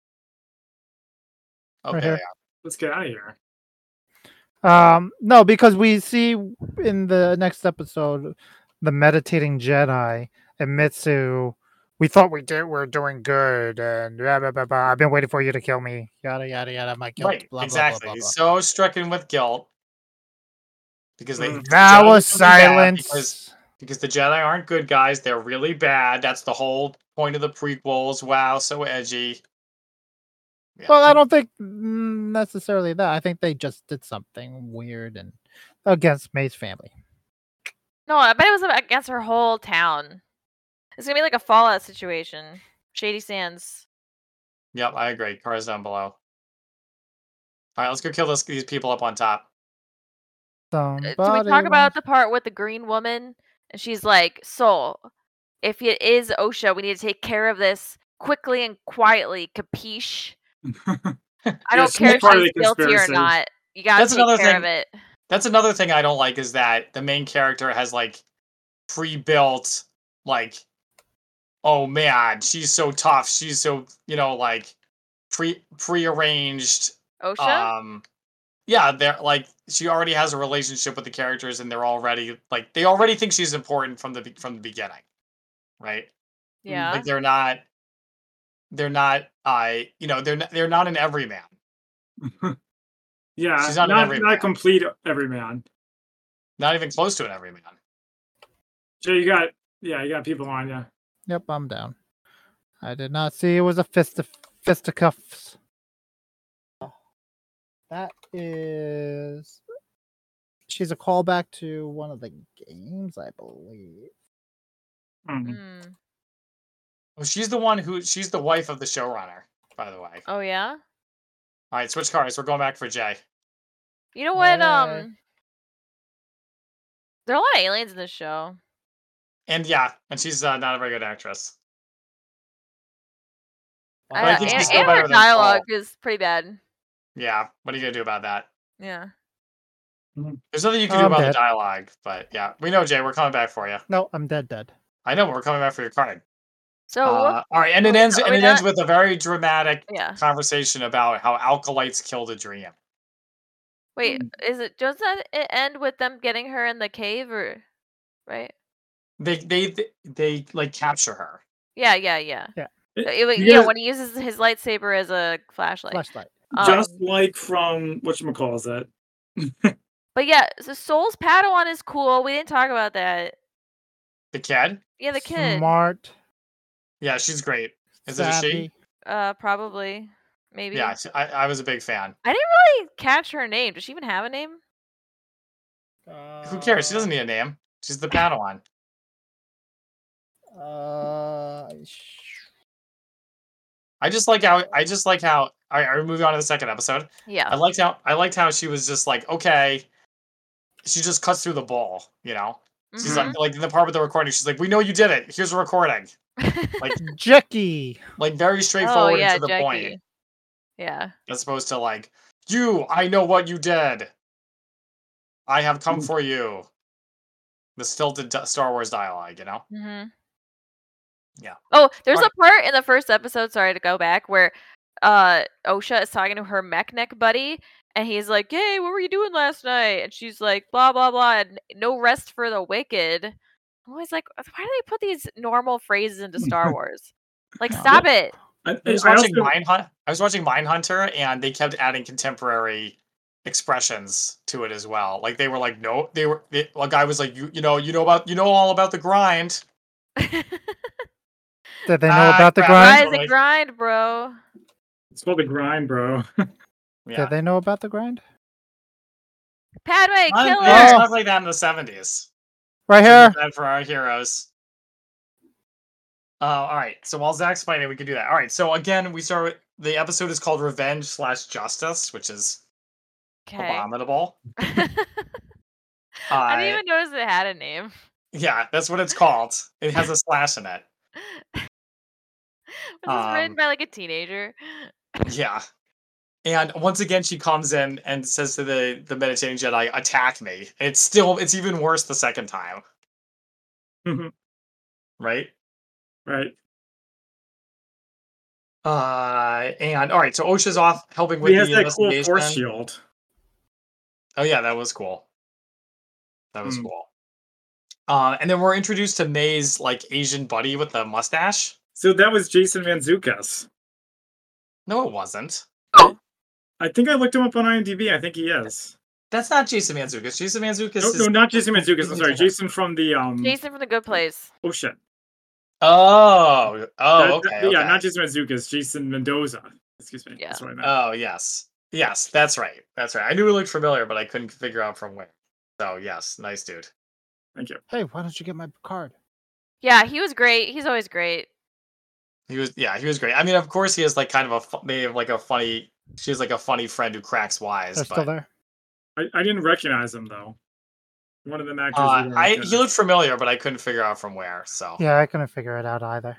Okay, Right there here. they are. Let's get out of here. Um, no, because we see in the next episode the meditating Jedi admits to, we thought we did, we're doing good, and blah, blah, blah, blah. I've been waiting for you to kill me. Yada yada yada. My guilt. Right, blah, blah, exactly. Blah, blah, He's blah. so stricken with guilt because they. Mm. the That Jedi was did something bad silence. Because because the Jedi aren't good guys; they're really bad. That's the whole point of the prequels. Wow, so edgy. Yeah. Well, I don't think mm, necessarily that. I think they just did something weird and against May's family. No, I bet it was against her whole town. It's gonna be like a Fallout situation. Shady Sands. Yep, I agree. Cars down below. All right, let's go kill this, these people up on top. Uh, Do we Somebody talk about wants- the part with the green woman? And she's like, Soul, if it is OSHA, we need to take care of this quickly and quietly. Capiche? I Yeah, don't she's care if part of she's the guilty or conspiracy. not. You gotta That's take another care thing. of it. That's another thing I don't like is that the main character has like pre-built like, oh man, she's so tough. She's so you know like pre pre-arranged. OSHA? Um, yeah, they're like she already has a relationship with the characters, and they're already like they already think she's important from the be- from the beginning, right? yeah. Like they're not, they're not. I you know they're not, they're not an everyman. Yeah, She's not not an not, everyman. a complete everyman. Not even close to an everyman. Jay, you got yeah, you got people on you. Yep, I'm down. I did not see it was a fist of fisticuffs. That is. She's a callback to one of the games, I believe. Mm. Mm. Well, she's the one who she's the wife of the showrunner, by the way. Oh yeah. All right, switch cars. We're going back for Jay. You know what? Hey. Um, there are a lot of aliens in this show. And yeah, and she's uh, not a very good actress. I But I know, think and, she's still and better her than Soul. dialogue is pretty bad. Yeah, what are you gonna do about that? Yeah. There's nothing you can do I'm about dead. the dialogue, but yeah, we know Jay. We're coming back for you. No, I'm dead, dead. I know, but we're coming back for your card. So Uh, all right, and are it we ends. not- And are it we ends not- with a very dramatic yeah. conversation about how alkalites killed a dream. Wait, is it does that it end with them getting her in the cave or right? They they they like capture her. Yeah, yeah, yeah. Yeah. Uh, it- You yeah, guys- when he uses his lightsaber as a flashlight. Flashlight. Just Um, like from whatchamacallit it. but yeah, so Soul's Padawan is cool. We didn't talk about that. The kid. Yeah, the kid. Smart. Yeah, she's great. Is it a she? savvy. Uh, probably, maybe. Yeah, she- I, I was a big fan. I didn't really catch her name. Does she even have a name? Who cares? She doesn't need a name. She's the Padawan. Uh, sh- I just like how I just like how. All right, are we moving on to the second episode? Yeah. I liked how I liked how she was just like, okay, she just cuts through the ball, you know. She's Mhm. like, like in the part with the recording, she's like, we know you did it. Here's a recording. Like, Jackie. like very oh straightforward yeah, and to the point, Jackie. Yeah. as opposed to like, you, I know what you did. I have come for you. The stilted di- Star Wars dialogue, you know. Mm-hmm. Yeah. Oh, there's Alright. a part in the first episode. Sorry to go back, where uh OSHA is talking to her mech neck buddy, and he's like, "Hey, what were you doing last night?" And she's like, "Blah blah blah, and no rest for the wicked." I'm always like, why do they put these normal phrases into Star Wars? Like, Yeah. stop it. I, I was I watching also- Mindhunt. I was watching Mindhunter, and they kept adding contemporary expressions to it as well. Like they were like, no, they were. They, a guy was like, you, you know, you know about, you know all about the grind. Did they know Ah, about the crap. grind? Rise Totally. and grind, bro. It's called the grind, bro. Yeah. Did they know about the grind? Padme, Not, kill yeah, it's her. Oh. not like that in the seventies. Right So here. do that for our heroes. Uh, all right. So while Zach's fighting, we can do that. All right. So again, we start with the episode is called Revenge slash Justice, which is Okay. abominable. I Uh, didn't even notice it had a name. yeah, that's what it's called. It has a slash in it. Was this written Um, by like a teenager? Yeah. And once again, she comes in and says to the the meditating Jedi, "Attack me." It's still, it's even worse the second time, right? Right. Uh, and all right, so Osha's off helping with He has the that cool investigation. force shield. Oh yeah, that was cool. That was Mm. cool. Uh, and then we're introduced to May's like Asian buddy with the mustache. So that was Jason Mantzoukas. No, it wasn't. I think I looked him up on IMDb. I think he is. That's not Jason Mantzoukas. Jason Mantzoukas No, is no, not Jason Mantzoukas. I'm Jason sorry, Mantzoukas. Jason from the um. Jason from The Good Place. Oh shit. Oh, oh, That- okay, that- Yeah, okay. not Jason Mantzoukas. Jason Mendoza. Excuse me. Yeah. That's what I meant. Oh, yes. Yes, that's right. That's right. I knew it looked familiar, but I couldn't figure out from where. So, yes, nice dude. Thank you. Hey, why don't you get my card? Yeah, he was great. He's always great. He was, yeah, he was great. I mean, of course, he has like kind of a, fu- they have like a funny, she has like a funny friend who cracks wise. They're But, still there. I, I didn't recognize him though. One of them actors. uh, we didn't I, recognize. he looked familiar, but I couldn't figure out from where. So, Yeah, I couldn't figure it out either.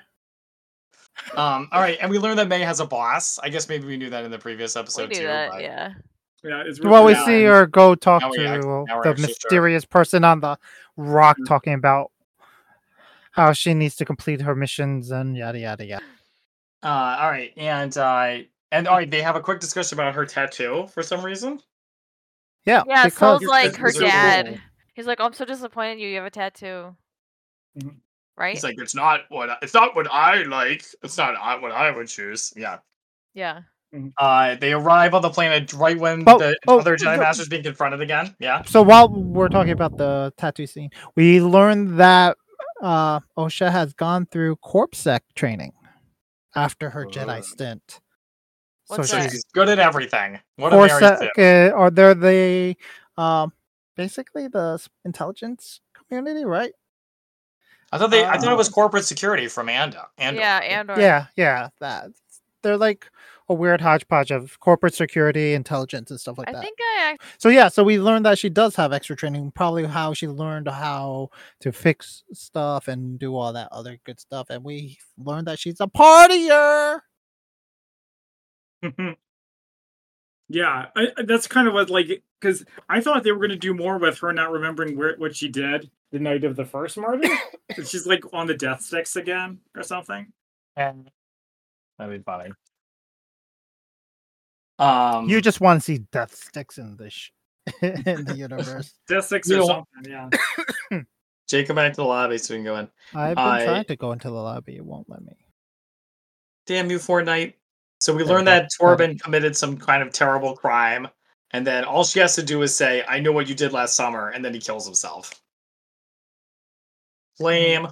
um, all right. And we learned that May has a boss. I guess maybe we knew that in the previous We episode knew too. that, but, yeah. Yeah, it's Well, we really see bad. her go talk Now we to act- now we're the actually sure. mysterious person on the rock, Mhm. talking about how she needs to complete her missions and yada yada yada. Uh, all right. And, uh, and all right, they have a quick discussion about her tattoo for some reason. Yeah, Yeah, because Soul's It's- like it's her so dad. cool. He's like, oh, I'm so disappointed in you. You have a tattoo. Mhm. Right? He's like, it's not what I- it's not what I like. It's not I- what I would choose. Yeah. yeah. Uh, they arrive on the planet right when Oh, the oh, other Jedi no. Master's being confronted again. Yeah. so while we're talking about the tattoo scene, we learned that uh, Osha has gone through CorpSec training after her Ugh. Jedi stint. What's So that? she's good at everything. What a Mary CorpSec, Sue. uh, are they the um, basically the s- intelligence community, right? I thought they. I thought it was Uh, corporate security from Anda. Andor. Yeah, Andor. Yeah, yeah, that they're like a weird hodgepodge of corporate security, intelligence, and stuff like I that. think I ac- So yeah, so we learned that she does have extra training, probably how she learned how to fix stuff and do all that other good stuff, and we learned that she's a partier. Yeah, I, I- that's kind of what like because I thought they were going to do more with her not remembering where what she did the night of the first murder. That she's like on the death sticks again or something. And that'd be funny. Um, You just want to see death sticks in this sh- in the universe. Death sticks You or know- something. Yeah. Jake, come back to the lobby so we can go in. I've been I- trying to go into the lobby; it won't let me. Damn you, Fortnite. So we There learned we go. that Torben committed some kind of terrible crime, and then all she has to do is say, "I know what you did last summer," and then he kills himself. Lame.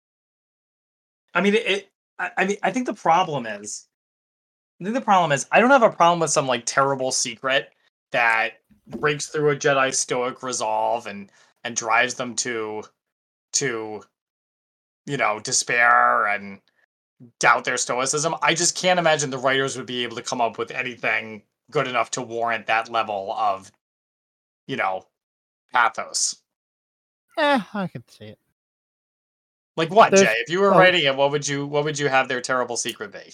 I mean, it. it I, I mean, I think the problem is, I think the problem is, I don't have a problem with some like terrible secret that breaks through a Jedi stoic resolve and and drives them to, to, you know, despair and doubt their stoicism. I just can't imagine the writers would be able to come up with anything good enough to warrant that level of, you know, pathos. Eh, I can see it. Like what, There's- Jay? If you were oh. writing it, what would you what would you have their terrible secret be?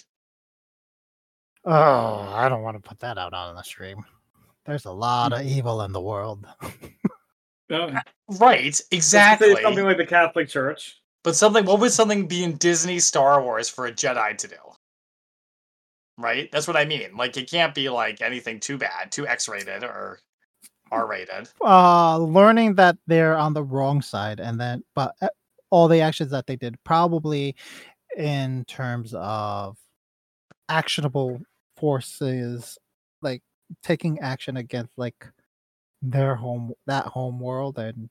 Oh, I don't want to put that out on the stream. There's a lot Hmm. of evil in the world. Uh, Right, let's say exactly. Something like the Catholic Church. But something, what would something be in Disney Star Wars for a Jedi to do? Right? That's what I mean. Like, it can't be like anything too bad, too X-rated or R-rated. Uh, learning that they're on the wrong side, and then but uh, all the actions that they did, probably in terms of actionable forces, like taking action against like their home, that home world, and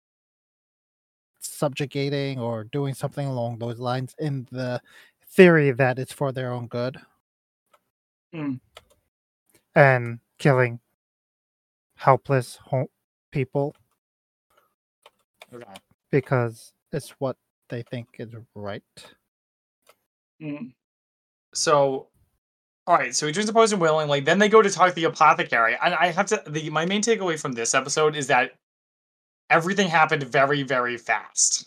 subjugating or doing something along those lines in the theory that it's for their own good. Mm. And killing helpless home people Okay. because it's what they think is right. Mm. So, all right. So he drinks the poison willingly. Then they go to talk to the apothecary, and I have to. The my main takeaway from this episode is that everything happened very, very fast.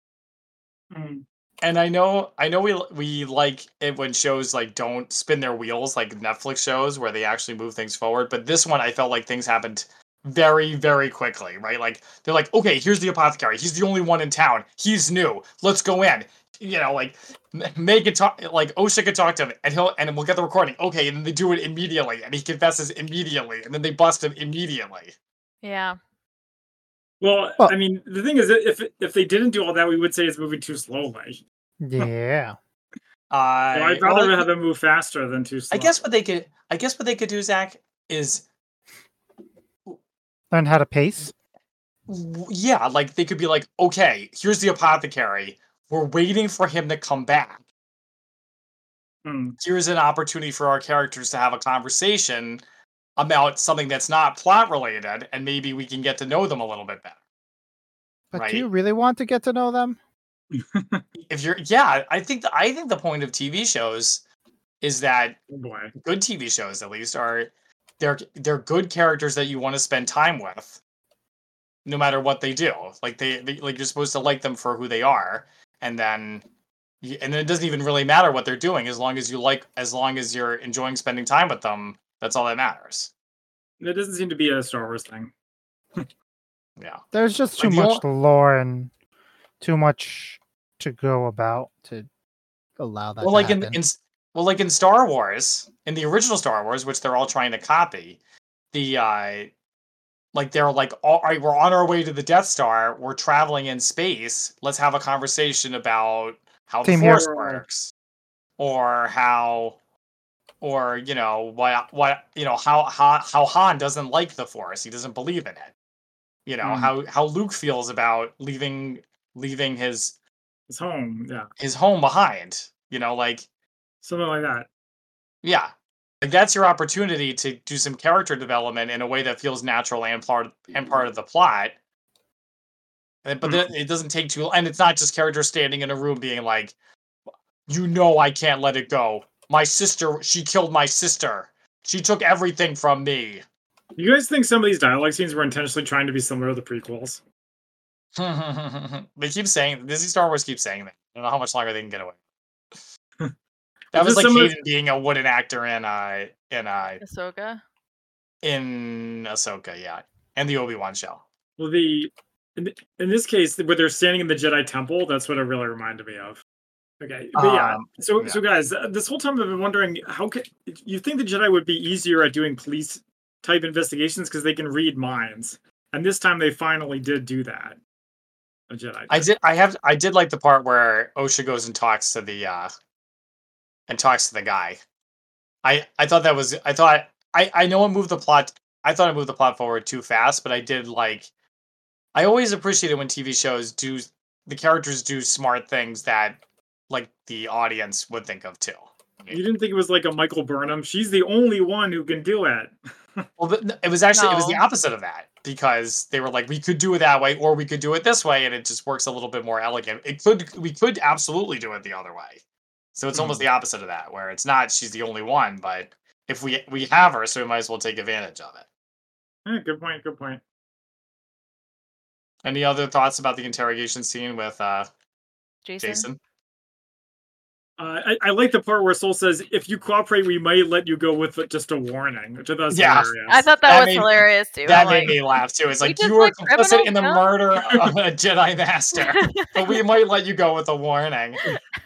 Mm. And I know, I know, we we like it when shows like don't spin their wheels, like Netflix shows where they actually move things forward. But this one, I felt like things happened very, very quickly. Right? Like they're like, okay, here's the apothecary. He's the only one in town. He's new. Let's go in. You know, like Meg can talk, like Osha can talk to him, and he'll and we'll get the recording. Okay, and then they do it immediately, and he confesses immediately, and then they bust him immediately. Yeah. Well, Well- I mean, the thing is, that if if they didn't do all that, we would say it's moving too slowly. Yeah. Uh, So I'd well, rather I- have them move faster than too slow. I guess what they could, I guess what they could do, Zach, is Learn how to pace. w- yeah, like they could be like, okay, here's the apothecary. We're waiting for him to come back. Mm. Here's an opportunity for our characters to have a conversation about something that's not plot related, and maybe we can get to know them a little bit better. But Right. do you really want to get to know them? If you're, yeah, I think the, I think the point of T V shows is that Oh boy. good T V shows, at least, are they're they're good characters that you want to spend time with, no matter what they do. Like they, they like you're supposed to like them for who they are, and then y- and then it doesn't even really matter what they're doing as long as you like, as long as you're enjoying spending time with them. That's all that matters. That doesn't seem to be a Star Wars thing. Yeah. There's just too Like, you much lore and too much to go about to allow that Well, to like in, happen. in well, like in Star Wars, in the original Star Wars, which they're all trying to copy, the uh, like they're like, all right, we're on our way to the Death Star. We're traveling in space. Let's have a conversation about how the Same Force here. works, or how, or you know what, what you know how how how Han doesn't like the Force. He doesn't believe in it. You know Mm. how how Luke feels about leaving leaving his It's home. Yeah. his home behind. You know, like. Something like that. Yeah. Like that's your opportunity to do some character development in a way that feels natural and part and part of the plot. And- But then it doesn't take too, and it's not just characters standing in a room being like, you know, I can't let it go. My sister, she killed my sister. She took everything from me. You guys think some of these dialogue scenes were intentionally trying to be similar to the prequels? They keep saying, Disney Star Wars keeps saying that. I don't know how much longer they can get away. Is That was this like similar- Hayden being a wooden actor in uh in uh Ahsoka. in Ahsoka, yeah, and the Obi-Wan show. Well, the in, in this case, where they're standing in the Jedi Temple, that's what it really reminded me of. Okay, but yeah. Um, So, yeah. so guys, uh, this whole time I've been wondering how could you think the Jedi would be easier at doing police type investigations because they can read minds, and this time they finally did do that. A Jedi. I did. did. I have. I did like the part where Osha goes and talks to the uh, and talks to the guy. I I thought that was. I thought. I I know I moved the plot. I thought I moved the plot forward too fast, but I did like. I always appreciate it when T V shows do the characters do smart things that like the audience would think of too. You didn't think it was like a Michael Burnham? She's the only one who can do it. Well, but it was actually it was the No. opposite of that because they were like, we could do it that way or we could do it this way, and it just works a little bit more elegant. It could we could absolutely do it the other way. So it's almost Mhm. the opposite of that, where it's not she's the only one, but if we we have her, so we might as well take advantage of it. Eh, good point. Good point. Any other thoughts about the interrogation scene with uh, Jason. Jason? Uh, I, I like the part where Soul says, "If you cooperate, we might let you go with just a warning," which I thought was Yeah. hilarious. I thought that, That was made- hilarious too. That I'm made like, me laugh too. It's we like just you were like complicit in the criminals, no? murder of a Jedi Master, but we might let you go with a warning.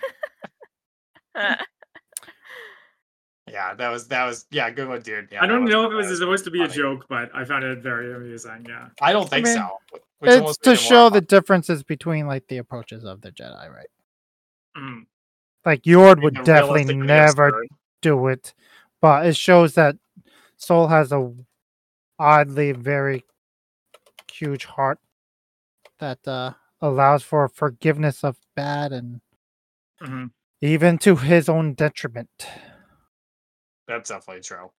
Yeah, that was that was yeah, good one, dude. Yeah, I don't that know was- if it was that supposed to be a funny. joke, but I found it very amusing. Yeah. I don't think mean, so. which It's almost to made it more show fun. the differences between like the approaches of the Jedi, right? Mm. Like Yord would Being definitely realistically never absurd. do it, but it shows that Soul has a oddly very huge heart that uh, allows for forgiveness of bad and hmm even to his own detriment. That's definitely true.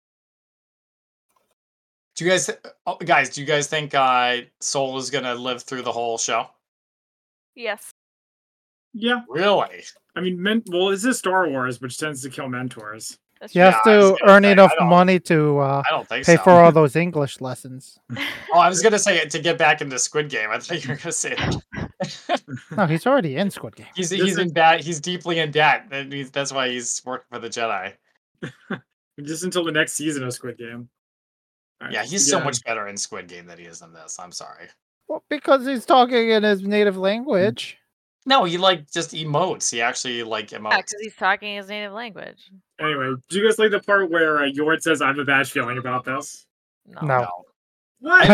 Do you guys, oh, guys? Do you guys think uh, Soul is gonna live through the whole show? Yes. Yeah, Really? I mean, men- well, this is Star Wars, which tends to kill mentors. That's He has Yeah, I was to gonna earn say, enough I don't- money to uh, I don't think pay so. for all those English lessons. Oh, I was gonna say to get back into Squid Game. I thought you were gonna say that. No, he's already in Squid Game. he's This he's is- in debt. He's deeply in debt. That means that's why he's working for the Jedi. Just until the next season of Squid Game. All right, Yeah, he's so yeah. much better in Squid Game than he is in this. I'm sorry. Well, because he's talking in his native language. No, he like just emotes. He actually like emotes. Yeah, because he's talking his native language. Anyway, do you guys like the part where uh, Yord says, "I have a bad feeling about this"? No. No. No. What?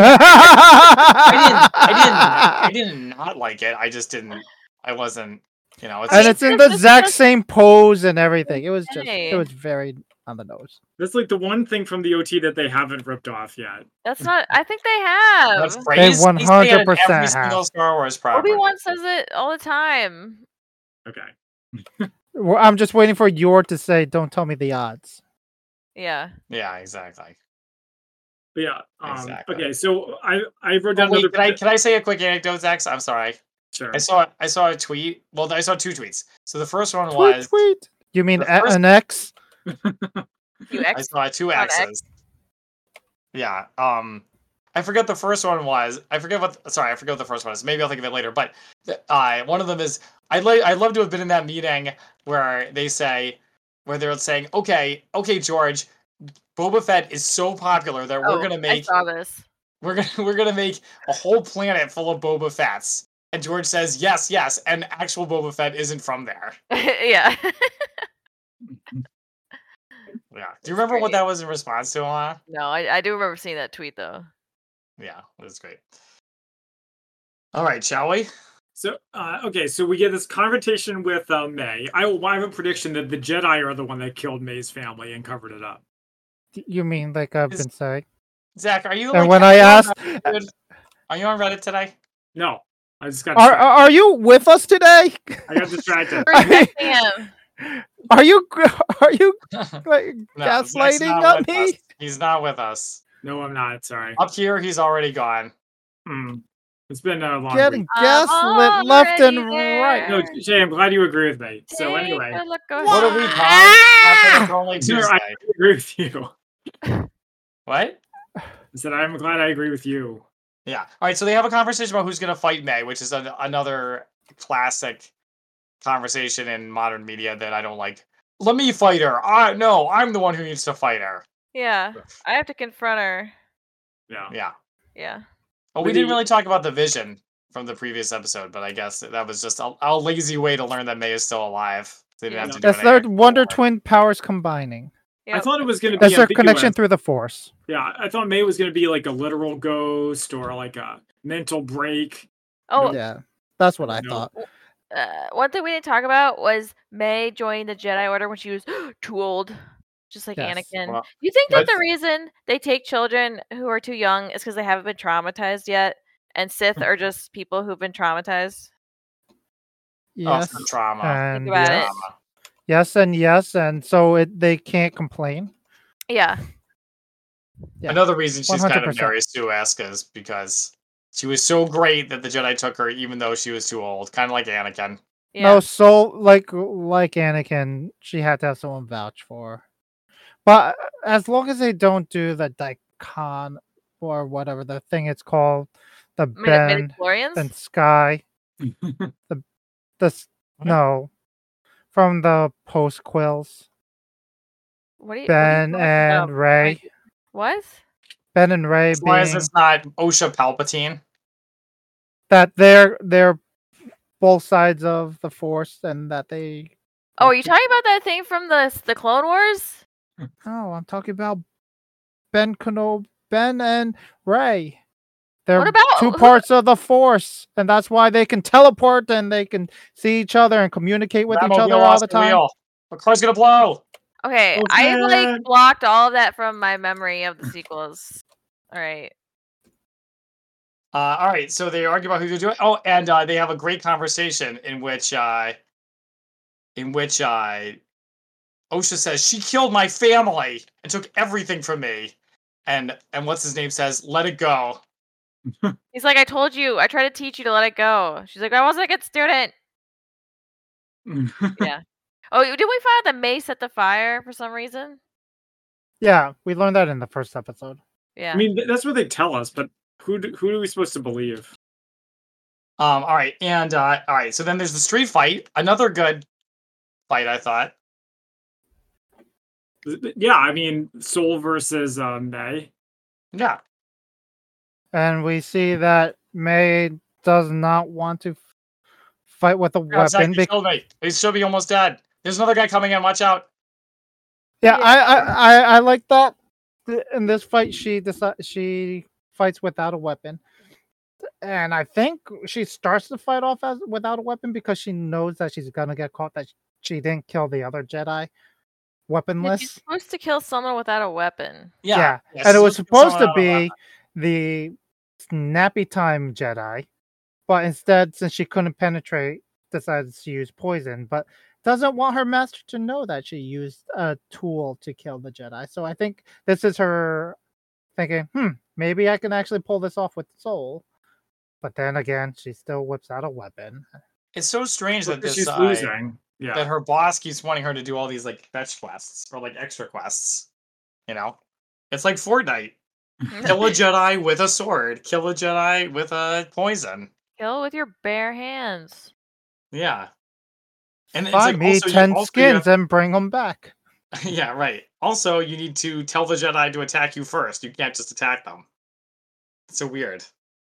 I didn't. I didn't. I didn't not like it. I just didn't. I wasn't. You know. It's And just, it's in This the is exact just- same pose and everything. It was just, Hey. it was very on the nose. That's like the one thing from the O T that they haven't ripped off yet. That's not. I think they have. that's They phrase. one They say it in hundred percent every have. single Star Wars property. Obi Wan says it all the time. Okay. Well, I'm just waiting for Yor to say, "Don't tell me the odds." Yeah. Yeah, exactly. But yeah. Um, Exactly. Okay, so I I wrote Oh, down wait, another. can I can I say a quick anecdote, Zach? I'm sorry. Sure. I saw I saw a tweet. Well, I saw two tweets. So the first one Tweet, was tweet. You mean The a- first- an X? You I ex. saw two on X's. X. Yeah. Um, I forget the first one was. I forget what. Sorry, I forget what the first one is. Maybe I'll think of it later. But the- uh, one of them is. I'd like. I'd love to have been in that meeting where they say, where they're saying, okay, okay, George, Boba Fett is so popular that we're Oh, gonna I make. saw this. We're gonna we're gonna make a whole planet full of Boba Fetts. And George says, yes, yes, and actual Boba Fett isn't from there. yeah. Yeah. Do you remember what great. that was in response to, Alana? no, I, I do remember seeing that tweet though. Yeah, it was great. All right, shall we? So uh, okay, so we get this confrontation with uh, May. I, I have a prediction that the Jedi are the one that killed May's family and covered it up. You mean like I've Is- been saying? Zach, are you And like, when are I you on asked, Reddit, dude? Are you on Reddit today? No, I just got are distracted. are you with us today? I got distracted. We're expecting him. Are you are you like No, Zach's gaslighting not on with me? us. He's not with us. No, I'm not. Sorry. Up here, he's already gone. Hmm. It's been a long Getting week. I'm gaslit left and already right. No, there. Jay, I'm glad you agree with me. So Take anyway, a look What are we ahead. calling? It's only Sure, Tuesday. I agree with you. What? I said I'm glad I agree with you. Yeah. All right. So they have a conversation about who's going to fight May, which is an, another classic conversation in modern media that I don't like. Let me fight her. I no, I'm the one who needs to fight her. Yeah. I have to confront her. Yeah. Yeah. Yeah. Well, we But didn't he- really talk about the vision from the previous episode, but I guess that was just a, a lazy way to learn that May is still alive. They didn't Yeah. have to do That's an their actual Wonder war. Twin powers combining. I Yep. thought it was going to be That's their ambiguous. connection through the Force. Yeah, I thought May was going to be like a literal ghost or like a mental break. Oh, Yeah, that's what I No. thought. uh, one thing we didn't talk about was May joining the Jedi Order when she was too old, just like Yes. Anakin. Well, you think that the that's- reason they take children who are too young is because they haven't been traumatized yet, and Sith are just people who've been traumatized? Yes, Oh, for trauma. and Think about yes, it. Trauma. yes, and yes, and so it they can't complain. Yeah. Yeah. Another reason she's kind of one hundred percent. Mary Sue-esque is because she was so great that the Jedi took her, even though she was too old, kind of like Anakin. Yeah. No, so like like Anakin, she had to have someone vouch for her. But as long as they don't do the Daikon or whatever the thing it's called, the Midi- Ben midichlorians? and Sky, the s- What? no, from the post quills, What do you, what are you Ben talking and about? Ray, What? Ben and Ray As long as being it's not Osha Palpatine. that they're they're both sides of the Force and that they. Oh, are you talking about that thing from the the Clone Wars? Oh, I'm talking about Ben Kenobi, Ben and Ray. They're What about- two who- parts of the Force, and that's why they can teleport and they can see each other and communicate with each Batmobile other all lost the time. wheel. The car's gonna blow. Okay, Oh, I like shit. blocked all of that from my memory of the sequels. All right. Uh, all right, so they argue about who to do it. Oh, and uh, they have a great conversation in which, uh, in which uh, Osha says she killed my family and took everything from me, and and what's his name says, "Let it go." He's like, I told you. I tried to teach you to let it go. She's like, I wasn't a good student. Yeah. Oh, did we find out that May set the fire for some reason? Yeah, we learned that in the first episode. Yeah. I mean, th- that's what they tell us, but who do, who are we supposed to believe? Um, all right, and uh, all right, so then there's the street fight, another good fight, I thought. Th- th- Yeah, I mean, Soul versus uh, May. Yeah, And we see that May does not want to f- fight with a yeah, it's like, weapon. you bec- killed me. He should be almost dead. There's another guy coming in. Watch out. yeah, Yeah. I, I, I, I like that. Th- In this fight, she decide she fights without a weapon, and I think she starts the fight off as without a weapon because she knows that she's gonna get caught that she didn't kill the other Jedi Yeah, weaponless. she's supposed to kill someone without a weapon. Yeah, Yeah, yeah, and it she's was supposed supposed kill to someone out of a be the snappy time Jedi, but instead, since she couldn't penetrate, decided to use poison. But doesn't want her master to know that she used a tool to kill the Jedi. So I think this is her thinking, hmm, maybe I can actually pull this off with Soul. But then again, she still whips out a weapon. It's so strange that Because this she's uh, losing. Yeah. that her boss keeps wanting her to do all these like fetch quests or like extra quests. You know, it's like Fortnite. Kill a Jedi with a sword. Kill a Jedi with a poison. Kill with your bare hands. Yeah, and it's Find like me also you ten also you skins have- and bring them back. yeah, right. Also, you need to tell the Jedi to attack you first. You can't just attack them. It's so weird.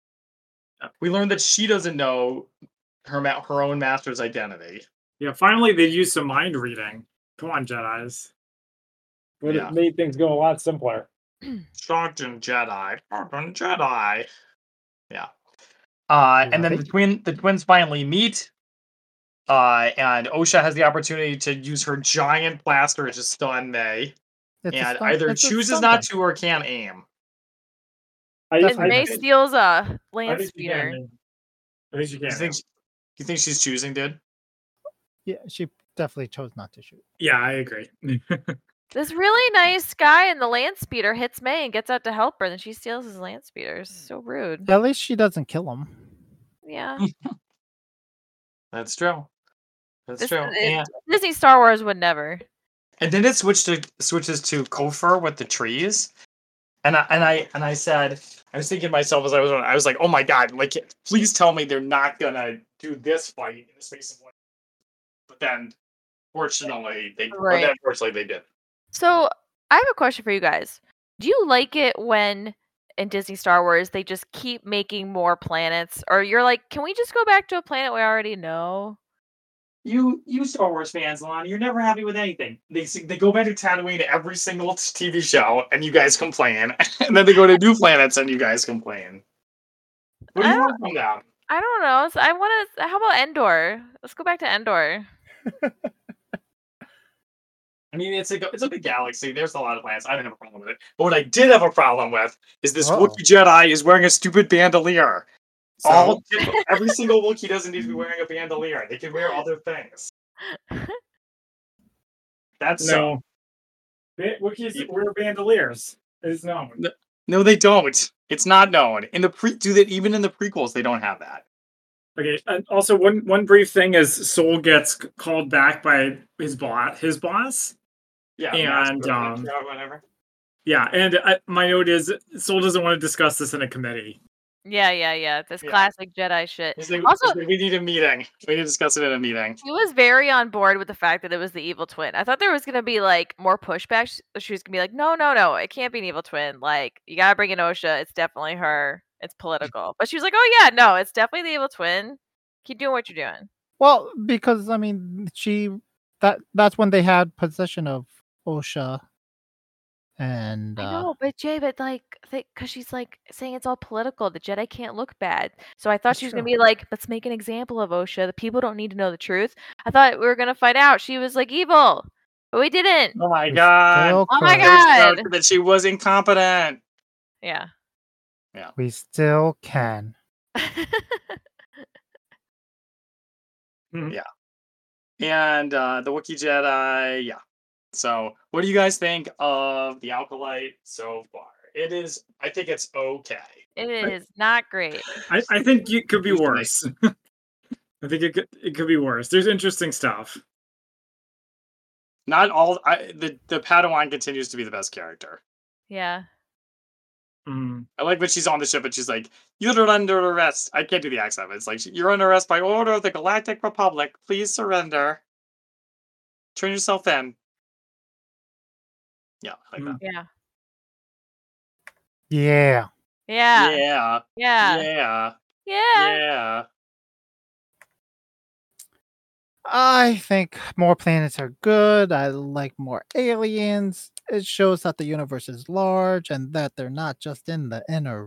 We learned that she doesn't know her ma- her own master's identity. Yeah, finally they used some mind reading. Come on, Jedis. Would Yeah. have made things go a lot simpler. Stockton Jedi. Stockton Jedi. Yeah. Uh, and then Love the it. twin the twins finally meet. Uh, and Osha has the opportunity to use her giant blaster to stun May, It's a and stun- either it's a chooses stun not gun. to or can't aim. I, That's And I- May think- steals a I land think you speeder. can. I think you You can. think? You think she's choosing, dude? Yeah, she definitely chose not to shoot. Yeah, I agree. This really nice guy in the land speeder hits May and gets out to help her, and then she steals his land speeder. It's so rude. At least she doesn't kill him. Yeah. That's true. That's This, true. it- And, Disney Star Wars would never. and then it switched to switches to Kofur with the trees, and I and I and I said, I was thinking to myself as I was on, I was like, oh my god, like please tell me they're not gonna do this fight in the space of like. But then, fortunately, they. But Right. then, fortunately, they did. So I have a question for you guys. Do you like it when in Disney Star Wars they just keep making more planets, or you're like, can we just go back to a planet we already know? You, you Star Wars fans, Lonnie, you're never happy with anything. They s- they go back to Tatooine every single T V show, and you guys complain, and then they go to new planets, and you guys complain. What do I you want from them? I don't know. So I want to. How about Endor? Let's go back to Endor. I mean, it's a go- it's a big galaxy. There's a lot of planets. I don't have a problem with it. But what I did have a problem with is this Uh-oh. Wookiee Jedi is wearing a stupid bandolier. So, All every single Wookiee doesn't need to be wearing a bandolier. They can wear other things. That's no. Ba- Wookiees wear bandoliers. Is known. no, they don't. It's not known in the pre. Do that even in the prequels? They don't have that. Okay. And also, one one brief thing is Soul gets c- called back by his boss. His boss. Yeah, And, Master um, Ninja or whatever. Yeah, and I, my note is Soul doesn't want to discuss this in a committee. Yeah, yeah, yeah. This Yeah. classic Jedi shit. He's like, Also- he's like, we need a meeting. We need to discuss it in a meeting. She was very on board with the fact that it was the evil twin. I thought there was gonna be like more pushback. Sh- She was gonna be like, "No, no, no, it can't be an evil twin. Like, you gotta bring in Osha. It's definitely her. It's political." But she was like, "Oh yeah, no, it's definitely the evil twin. Keep doing what you're doing." Well, because I mean, she that that's when they had possession of Osha, and I uh, know, but Jay, but like, because she's like saying it's all political. The Jedi can't look bad. So I thought That's she was gonna true. be like, "Let's make an example of Osha. The people don't need to know the truth." I thought we were gonna find out she was like evil. But we didn't. Oh my We god. still Oh my could. god. So that she was incompetent. Yeah. We still can. And uh, the Wookiee Jedi, yeah. So, what do you guys think of the Alkalite so far? It is, I think it's okay. It is not great. I, I think it could be Usually. worse. I think it could it could be worse. There's interesting stuff. Not all. I, the the Padawan continues to be the best character. Yeah. Mm. I like when she's on the ship and she's like, "You're under arrest." I can't do the accent. But it's like, "You're under arrest by order of the Galactic Republic. Please surrender. Turn yourself in." Yeah, I like Mm. Yeah. Yeah. Yeah. that. Yeah, Yeah. yeah, Yeah. yeah. I think more planets are good. I like more aliens. It shows that the universe is large and that they're not just in the inner.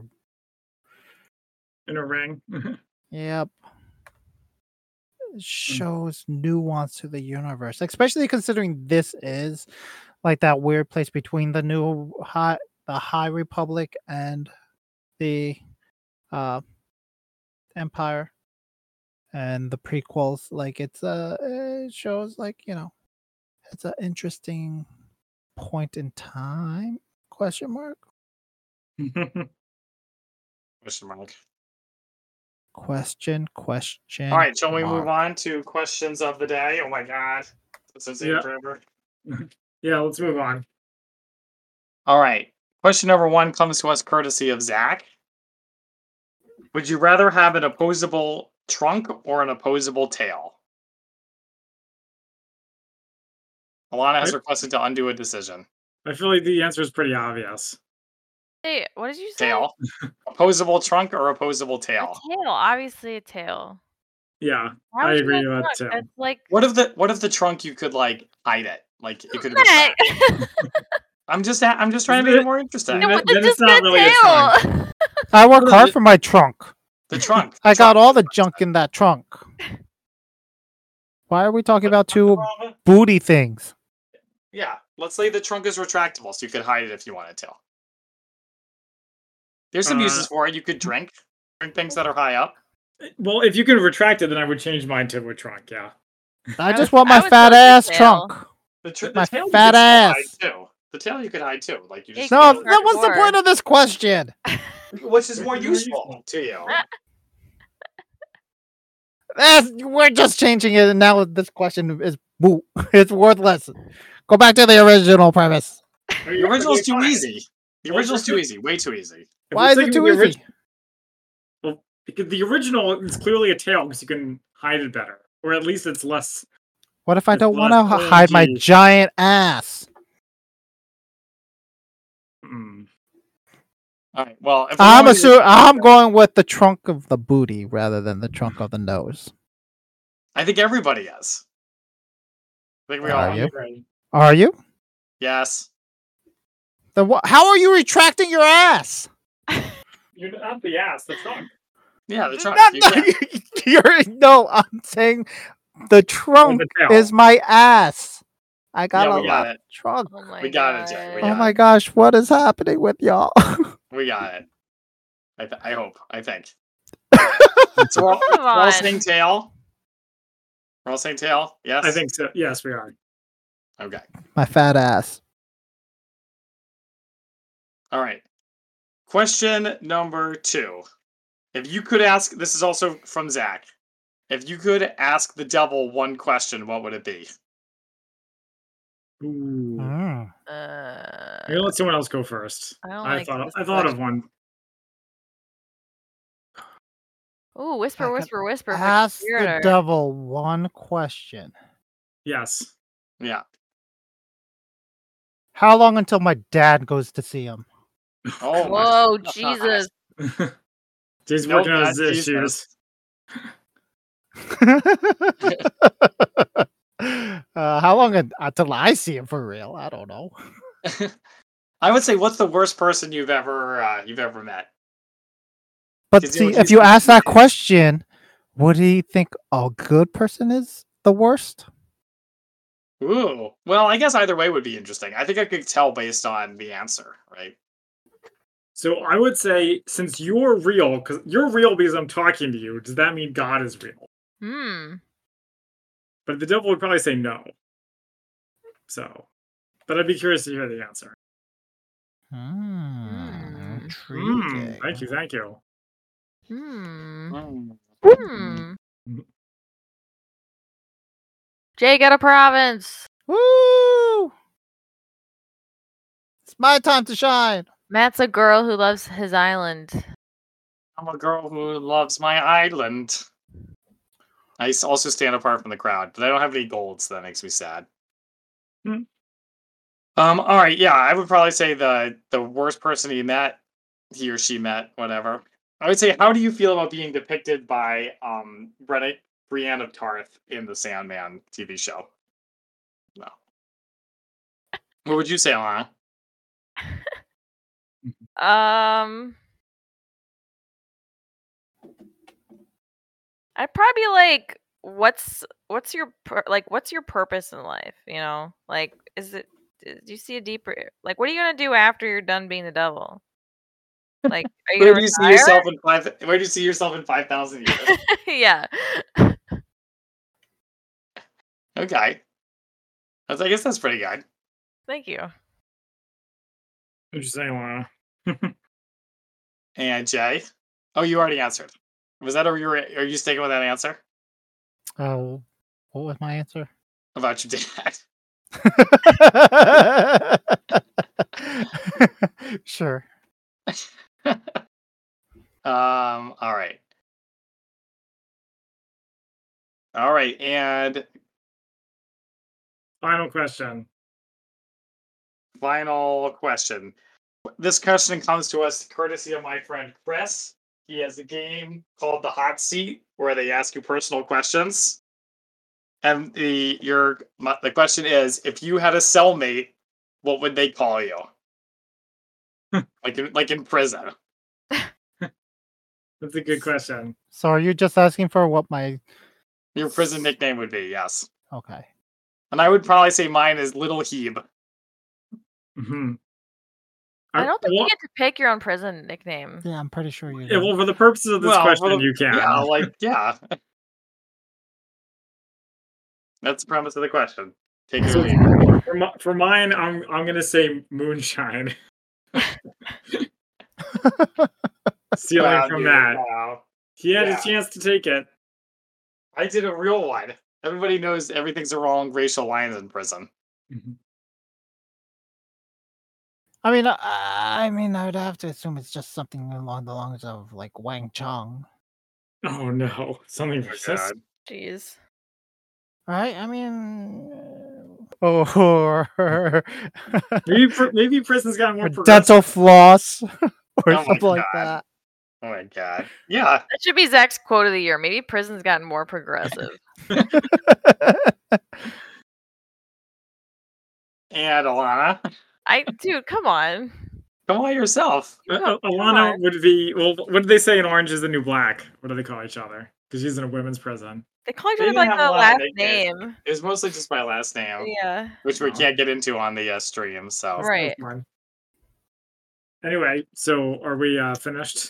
In a ring. Yep. It shows nuance to the universe, especially considering this is like that weird place between the new high, the High Republic and the uh, Empire and the prequels. Like it's uh, it shows like you know, it's an interesting point in time? Question mark. Question mark. Question. Question. All right, shall we move mark. on to questions of the day? Oh my god, this is Yeah. forever. Yeah, let's move on. All right, question number one comes to us courtesy of Zach. Would you rather have an opposable trunk or an opposable tail? Alana has I- requested to undo a decision. I feel like the answer is pretty obvious. Hey, what did you say? Tail. Opposable trunk or opposable A tail? tail. Obviously a tail. Yeah, Why I would you agree want with trunk? that too. That's like What if the what if the trunk you could like hide it? Like it could. Matt. I'm just a- I'm just trying to Isn't make it it- more interesting. isn't Yeah, it- but then then it's just not get really a tail. I work What is hard it? for my trunk. The trunk. I got Trunk. all the junk in that trunk. Why are we talking about two booty things? Yeah, let's say the trunk is retractable, so you could hide it if you wanted to. There's some Uh, uses for it. You could drink, drink things that are high up. Well, if you can retract it, then I would change mine to a trunk. Yeah. I I just would- want I my would fat go with ass the tail. trunk. The, tr- the My tail you fat could still ass. hide too. The tail you could hide too. Like you just Yeah, No, Keep that was the hardcore. point of this question. which is more Which is more useful useful. to you. That's, we're just changing it, and now this question is boo. It's worthless. Go back to the original premise. The original's too Fine. easy. The Well, original's if too we're- easy. Way too easy. If Why we're is it sticking too with the easy? orig- Well, because the original is clearly a tail because you can hide it better, or at least it's less. What if I It's don't want less to hide my O M G. giant ass? Mm. All right. Well, if we're I'm going with- assu- I'm going with the trunk of the booty rather than the trunk of the nose. I think everybody is. I think we all Are are. you? Right. Are you? Yes. The wha- How are you retracting your ass? You're not the ass, the trunk. Yeah, the trunk. Not- You no, can. you're, no, I'm saying the trunk tail. is my ass. I got Yeah, a we got lot it. trunk. Oh my We got it, Jack, we God. Oh got my it. gosh, what is happening with y'all? We got it. I, th- I hope. I think. So we're all, Come we're all on. saying tail. We're all saying tail. Yes. I think so. Yes, we are. Okay. My fat ass. All right. Question number two. If you could ask, this is also from Zach. If you could ask the devil one question, what would it be? Ooh. Mm. Uh, Maybe let someone else go first. I don't I like thought this I thought of question. one. Ooh, whisper, I could whisper, whisper. for Ask the conspirator. devil one question. Yes. Yeah. How long until my dad goes to see him? Oh, my Whoa, God. Jesus. Jay's Nope, working on not his issues. Jesus. uh, how long un- until I see him for real? I don't know. I would say, what's the worst person you've ever uh, you've ever met? But Is he- see, would if you you say- ask that question, would he think a good person is the worst? Ooh. Well, I guess either way would be interesting. I think I could tell based on the answer, right? So I would say, since you're real, because you're real because I'm talking to you, does that mean God is real? Hmm. But the devil would probably say no. So, but I'd be curious to hear the answer. Hmm. Hmm. Intriguing. Mm, thank you, thank you. Hmm. Mm. Hmm. Jay got a province. Woo! It's my time to shine. Matt's a girl who loves his island. I'm a girl who loves my island. I s- also stand apart from the crowd, but I don't have any gold, so that makes me sad. Hmm. Um. All right. Yeah, I would probably say the the worst person he met, he or she met, whatever. I would say, how do you feel about being depicted by um Brenna, Brienne of Tarth in the Sandman T V show? No. What would you say, Alana? Um, I'd probably be like, what's what's your pur- like what's your purpose in life? You know, like is it do you see a deeper like what are you gonna do after you're done being the devil? Like, are you Where gonna do you see retire? yourself in five? Where do you see yourself in five thousand years? Yeah. Okay, that's, I guess that's pretty good. Thank you. What'd you say, Lana? And Jay, oh, you already answered. Was that or you were? Are you sticking with that answer Oh, what was my answer? about your dad? Sure. Um. All right. All right. And Final question. final question. This question comes to us courtesy of my friend Chris. He has a game called the Hot Seat where they ask you personal questions. And the your my, the question is, if you had a cellmate, what would they call you? like in, like in prison. That's a good question. So are you just asking for what my Your prison nickname would be, yes. okay. And I would probably say mine is Little Hebe. Mm-hmm. I don't think well, you get to pick your own prison nickname. Yeah, I'm pretty sure you yeah, do. well, for the purposes of this Well, question, well, you can. Yeah, like yeah. That's the premise of the question. Take it or leave it. For, mi- for mine, I'm I'm gonna say moonshine. Stealing Wow, from dude, Matt. wow. He had Yeah. a chance to take it. I did a real one. Everybody knows everything's the wrong racial lines in prison. I mean, I, I mean, I would have to assume it's just something along the lines of like Wang Chong, Oh no, something Oh my racist. God. Jeez. right? I mean, uh, or Maybe pr- maybe prison's got more or progressive. dental floss or Oh my something like God. Oh my God. Yeah. That should be Zach's quote of the year. Maybe prison's gotten more progressive. that. And Alana, I dude, come on. come on yourself. Uh, Come- uh, come Alana on. would be well. What did they say in Orange is the New Black? What do they call each other? Because she's in a women's prison. They call each They other didn't like have a the lot of last nicknames. name. It was mostly just my last name, Yeah. which we Oh. can't get into on the uh, stream. So Right. That's fine. Anyway, so are we uh, finished?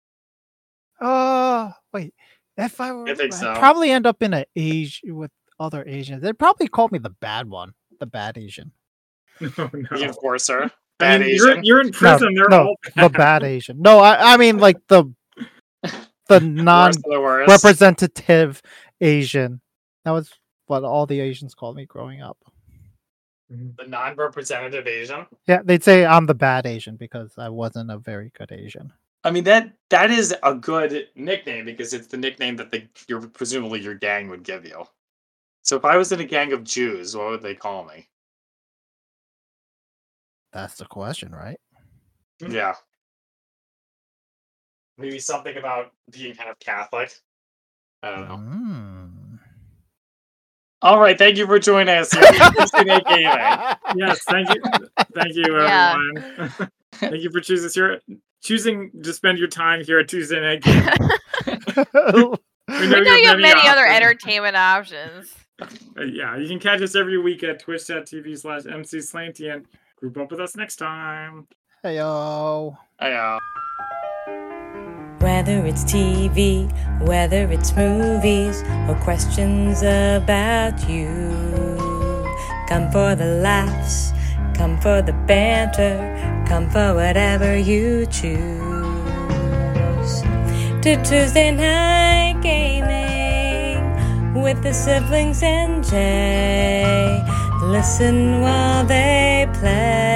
Oh, wait. If I were, I think I'd so. probably end up in an age with other Asians. They'd probably call me the bad one, the bad Asian. no, the no. enforcer, I bad mean, you're Asian. you're in prison. They're no, all the bad Asian. No, I, I mean like the the Worst of the worst. non-representative Asian. That was what all the Asians called me growing up. The non-representative Asian. Yeah, they'd say I'm the bad Asian because I wasn't a very good Asian. I mean that that is a good nickname because it's the nickname that the your presumably your gang would give you. So if I was in a gang of Jews, what would they call me? That's the question, right? Hmm. Yeah. Maybe something about being half Catholic. I don't know. Mm. All right, thank you for joining us here on Tuesday Night Gaming. Yes, thank you, thank you, Yeah. everyone. Thank you for choosing your choosing to spend your time here at Tuesday Night Gaming. We know you have many other options. entertainment options. Uh, yeah, you can catch us every week at twitch.tv slash mcslanty and group up with us next time. Hey yo. Hey, uh, Whether it's T V, whether it's movies, or questions about you. Come for the laughs, come for the banter, come for whatever you choose. To Tuesday Night Gaming with the siblings and Jay. Listen while they play.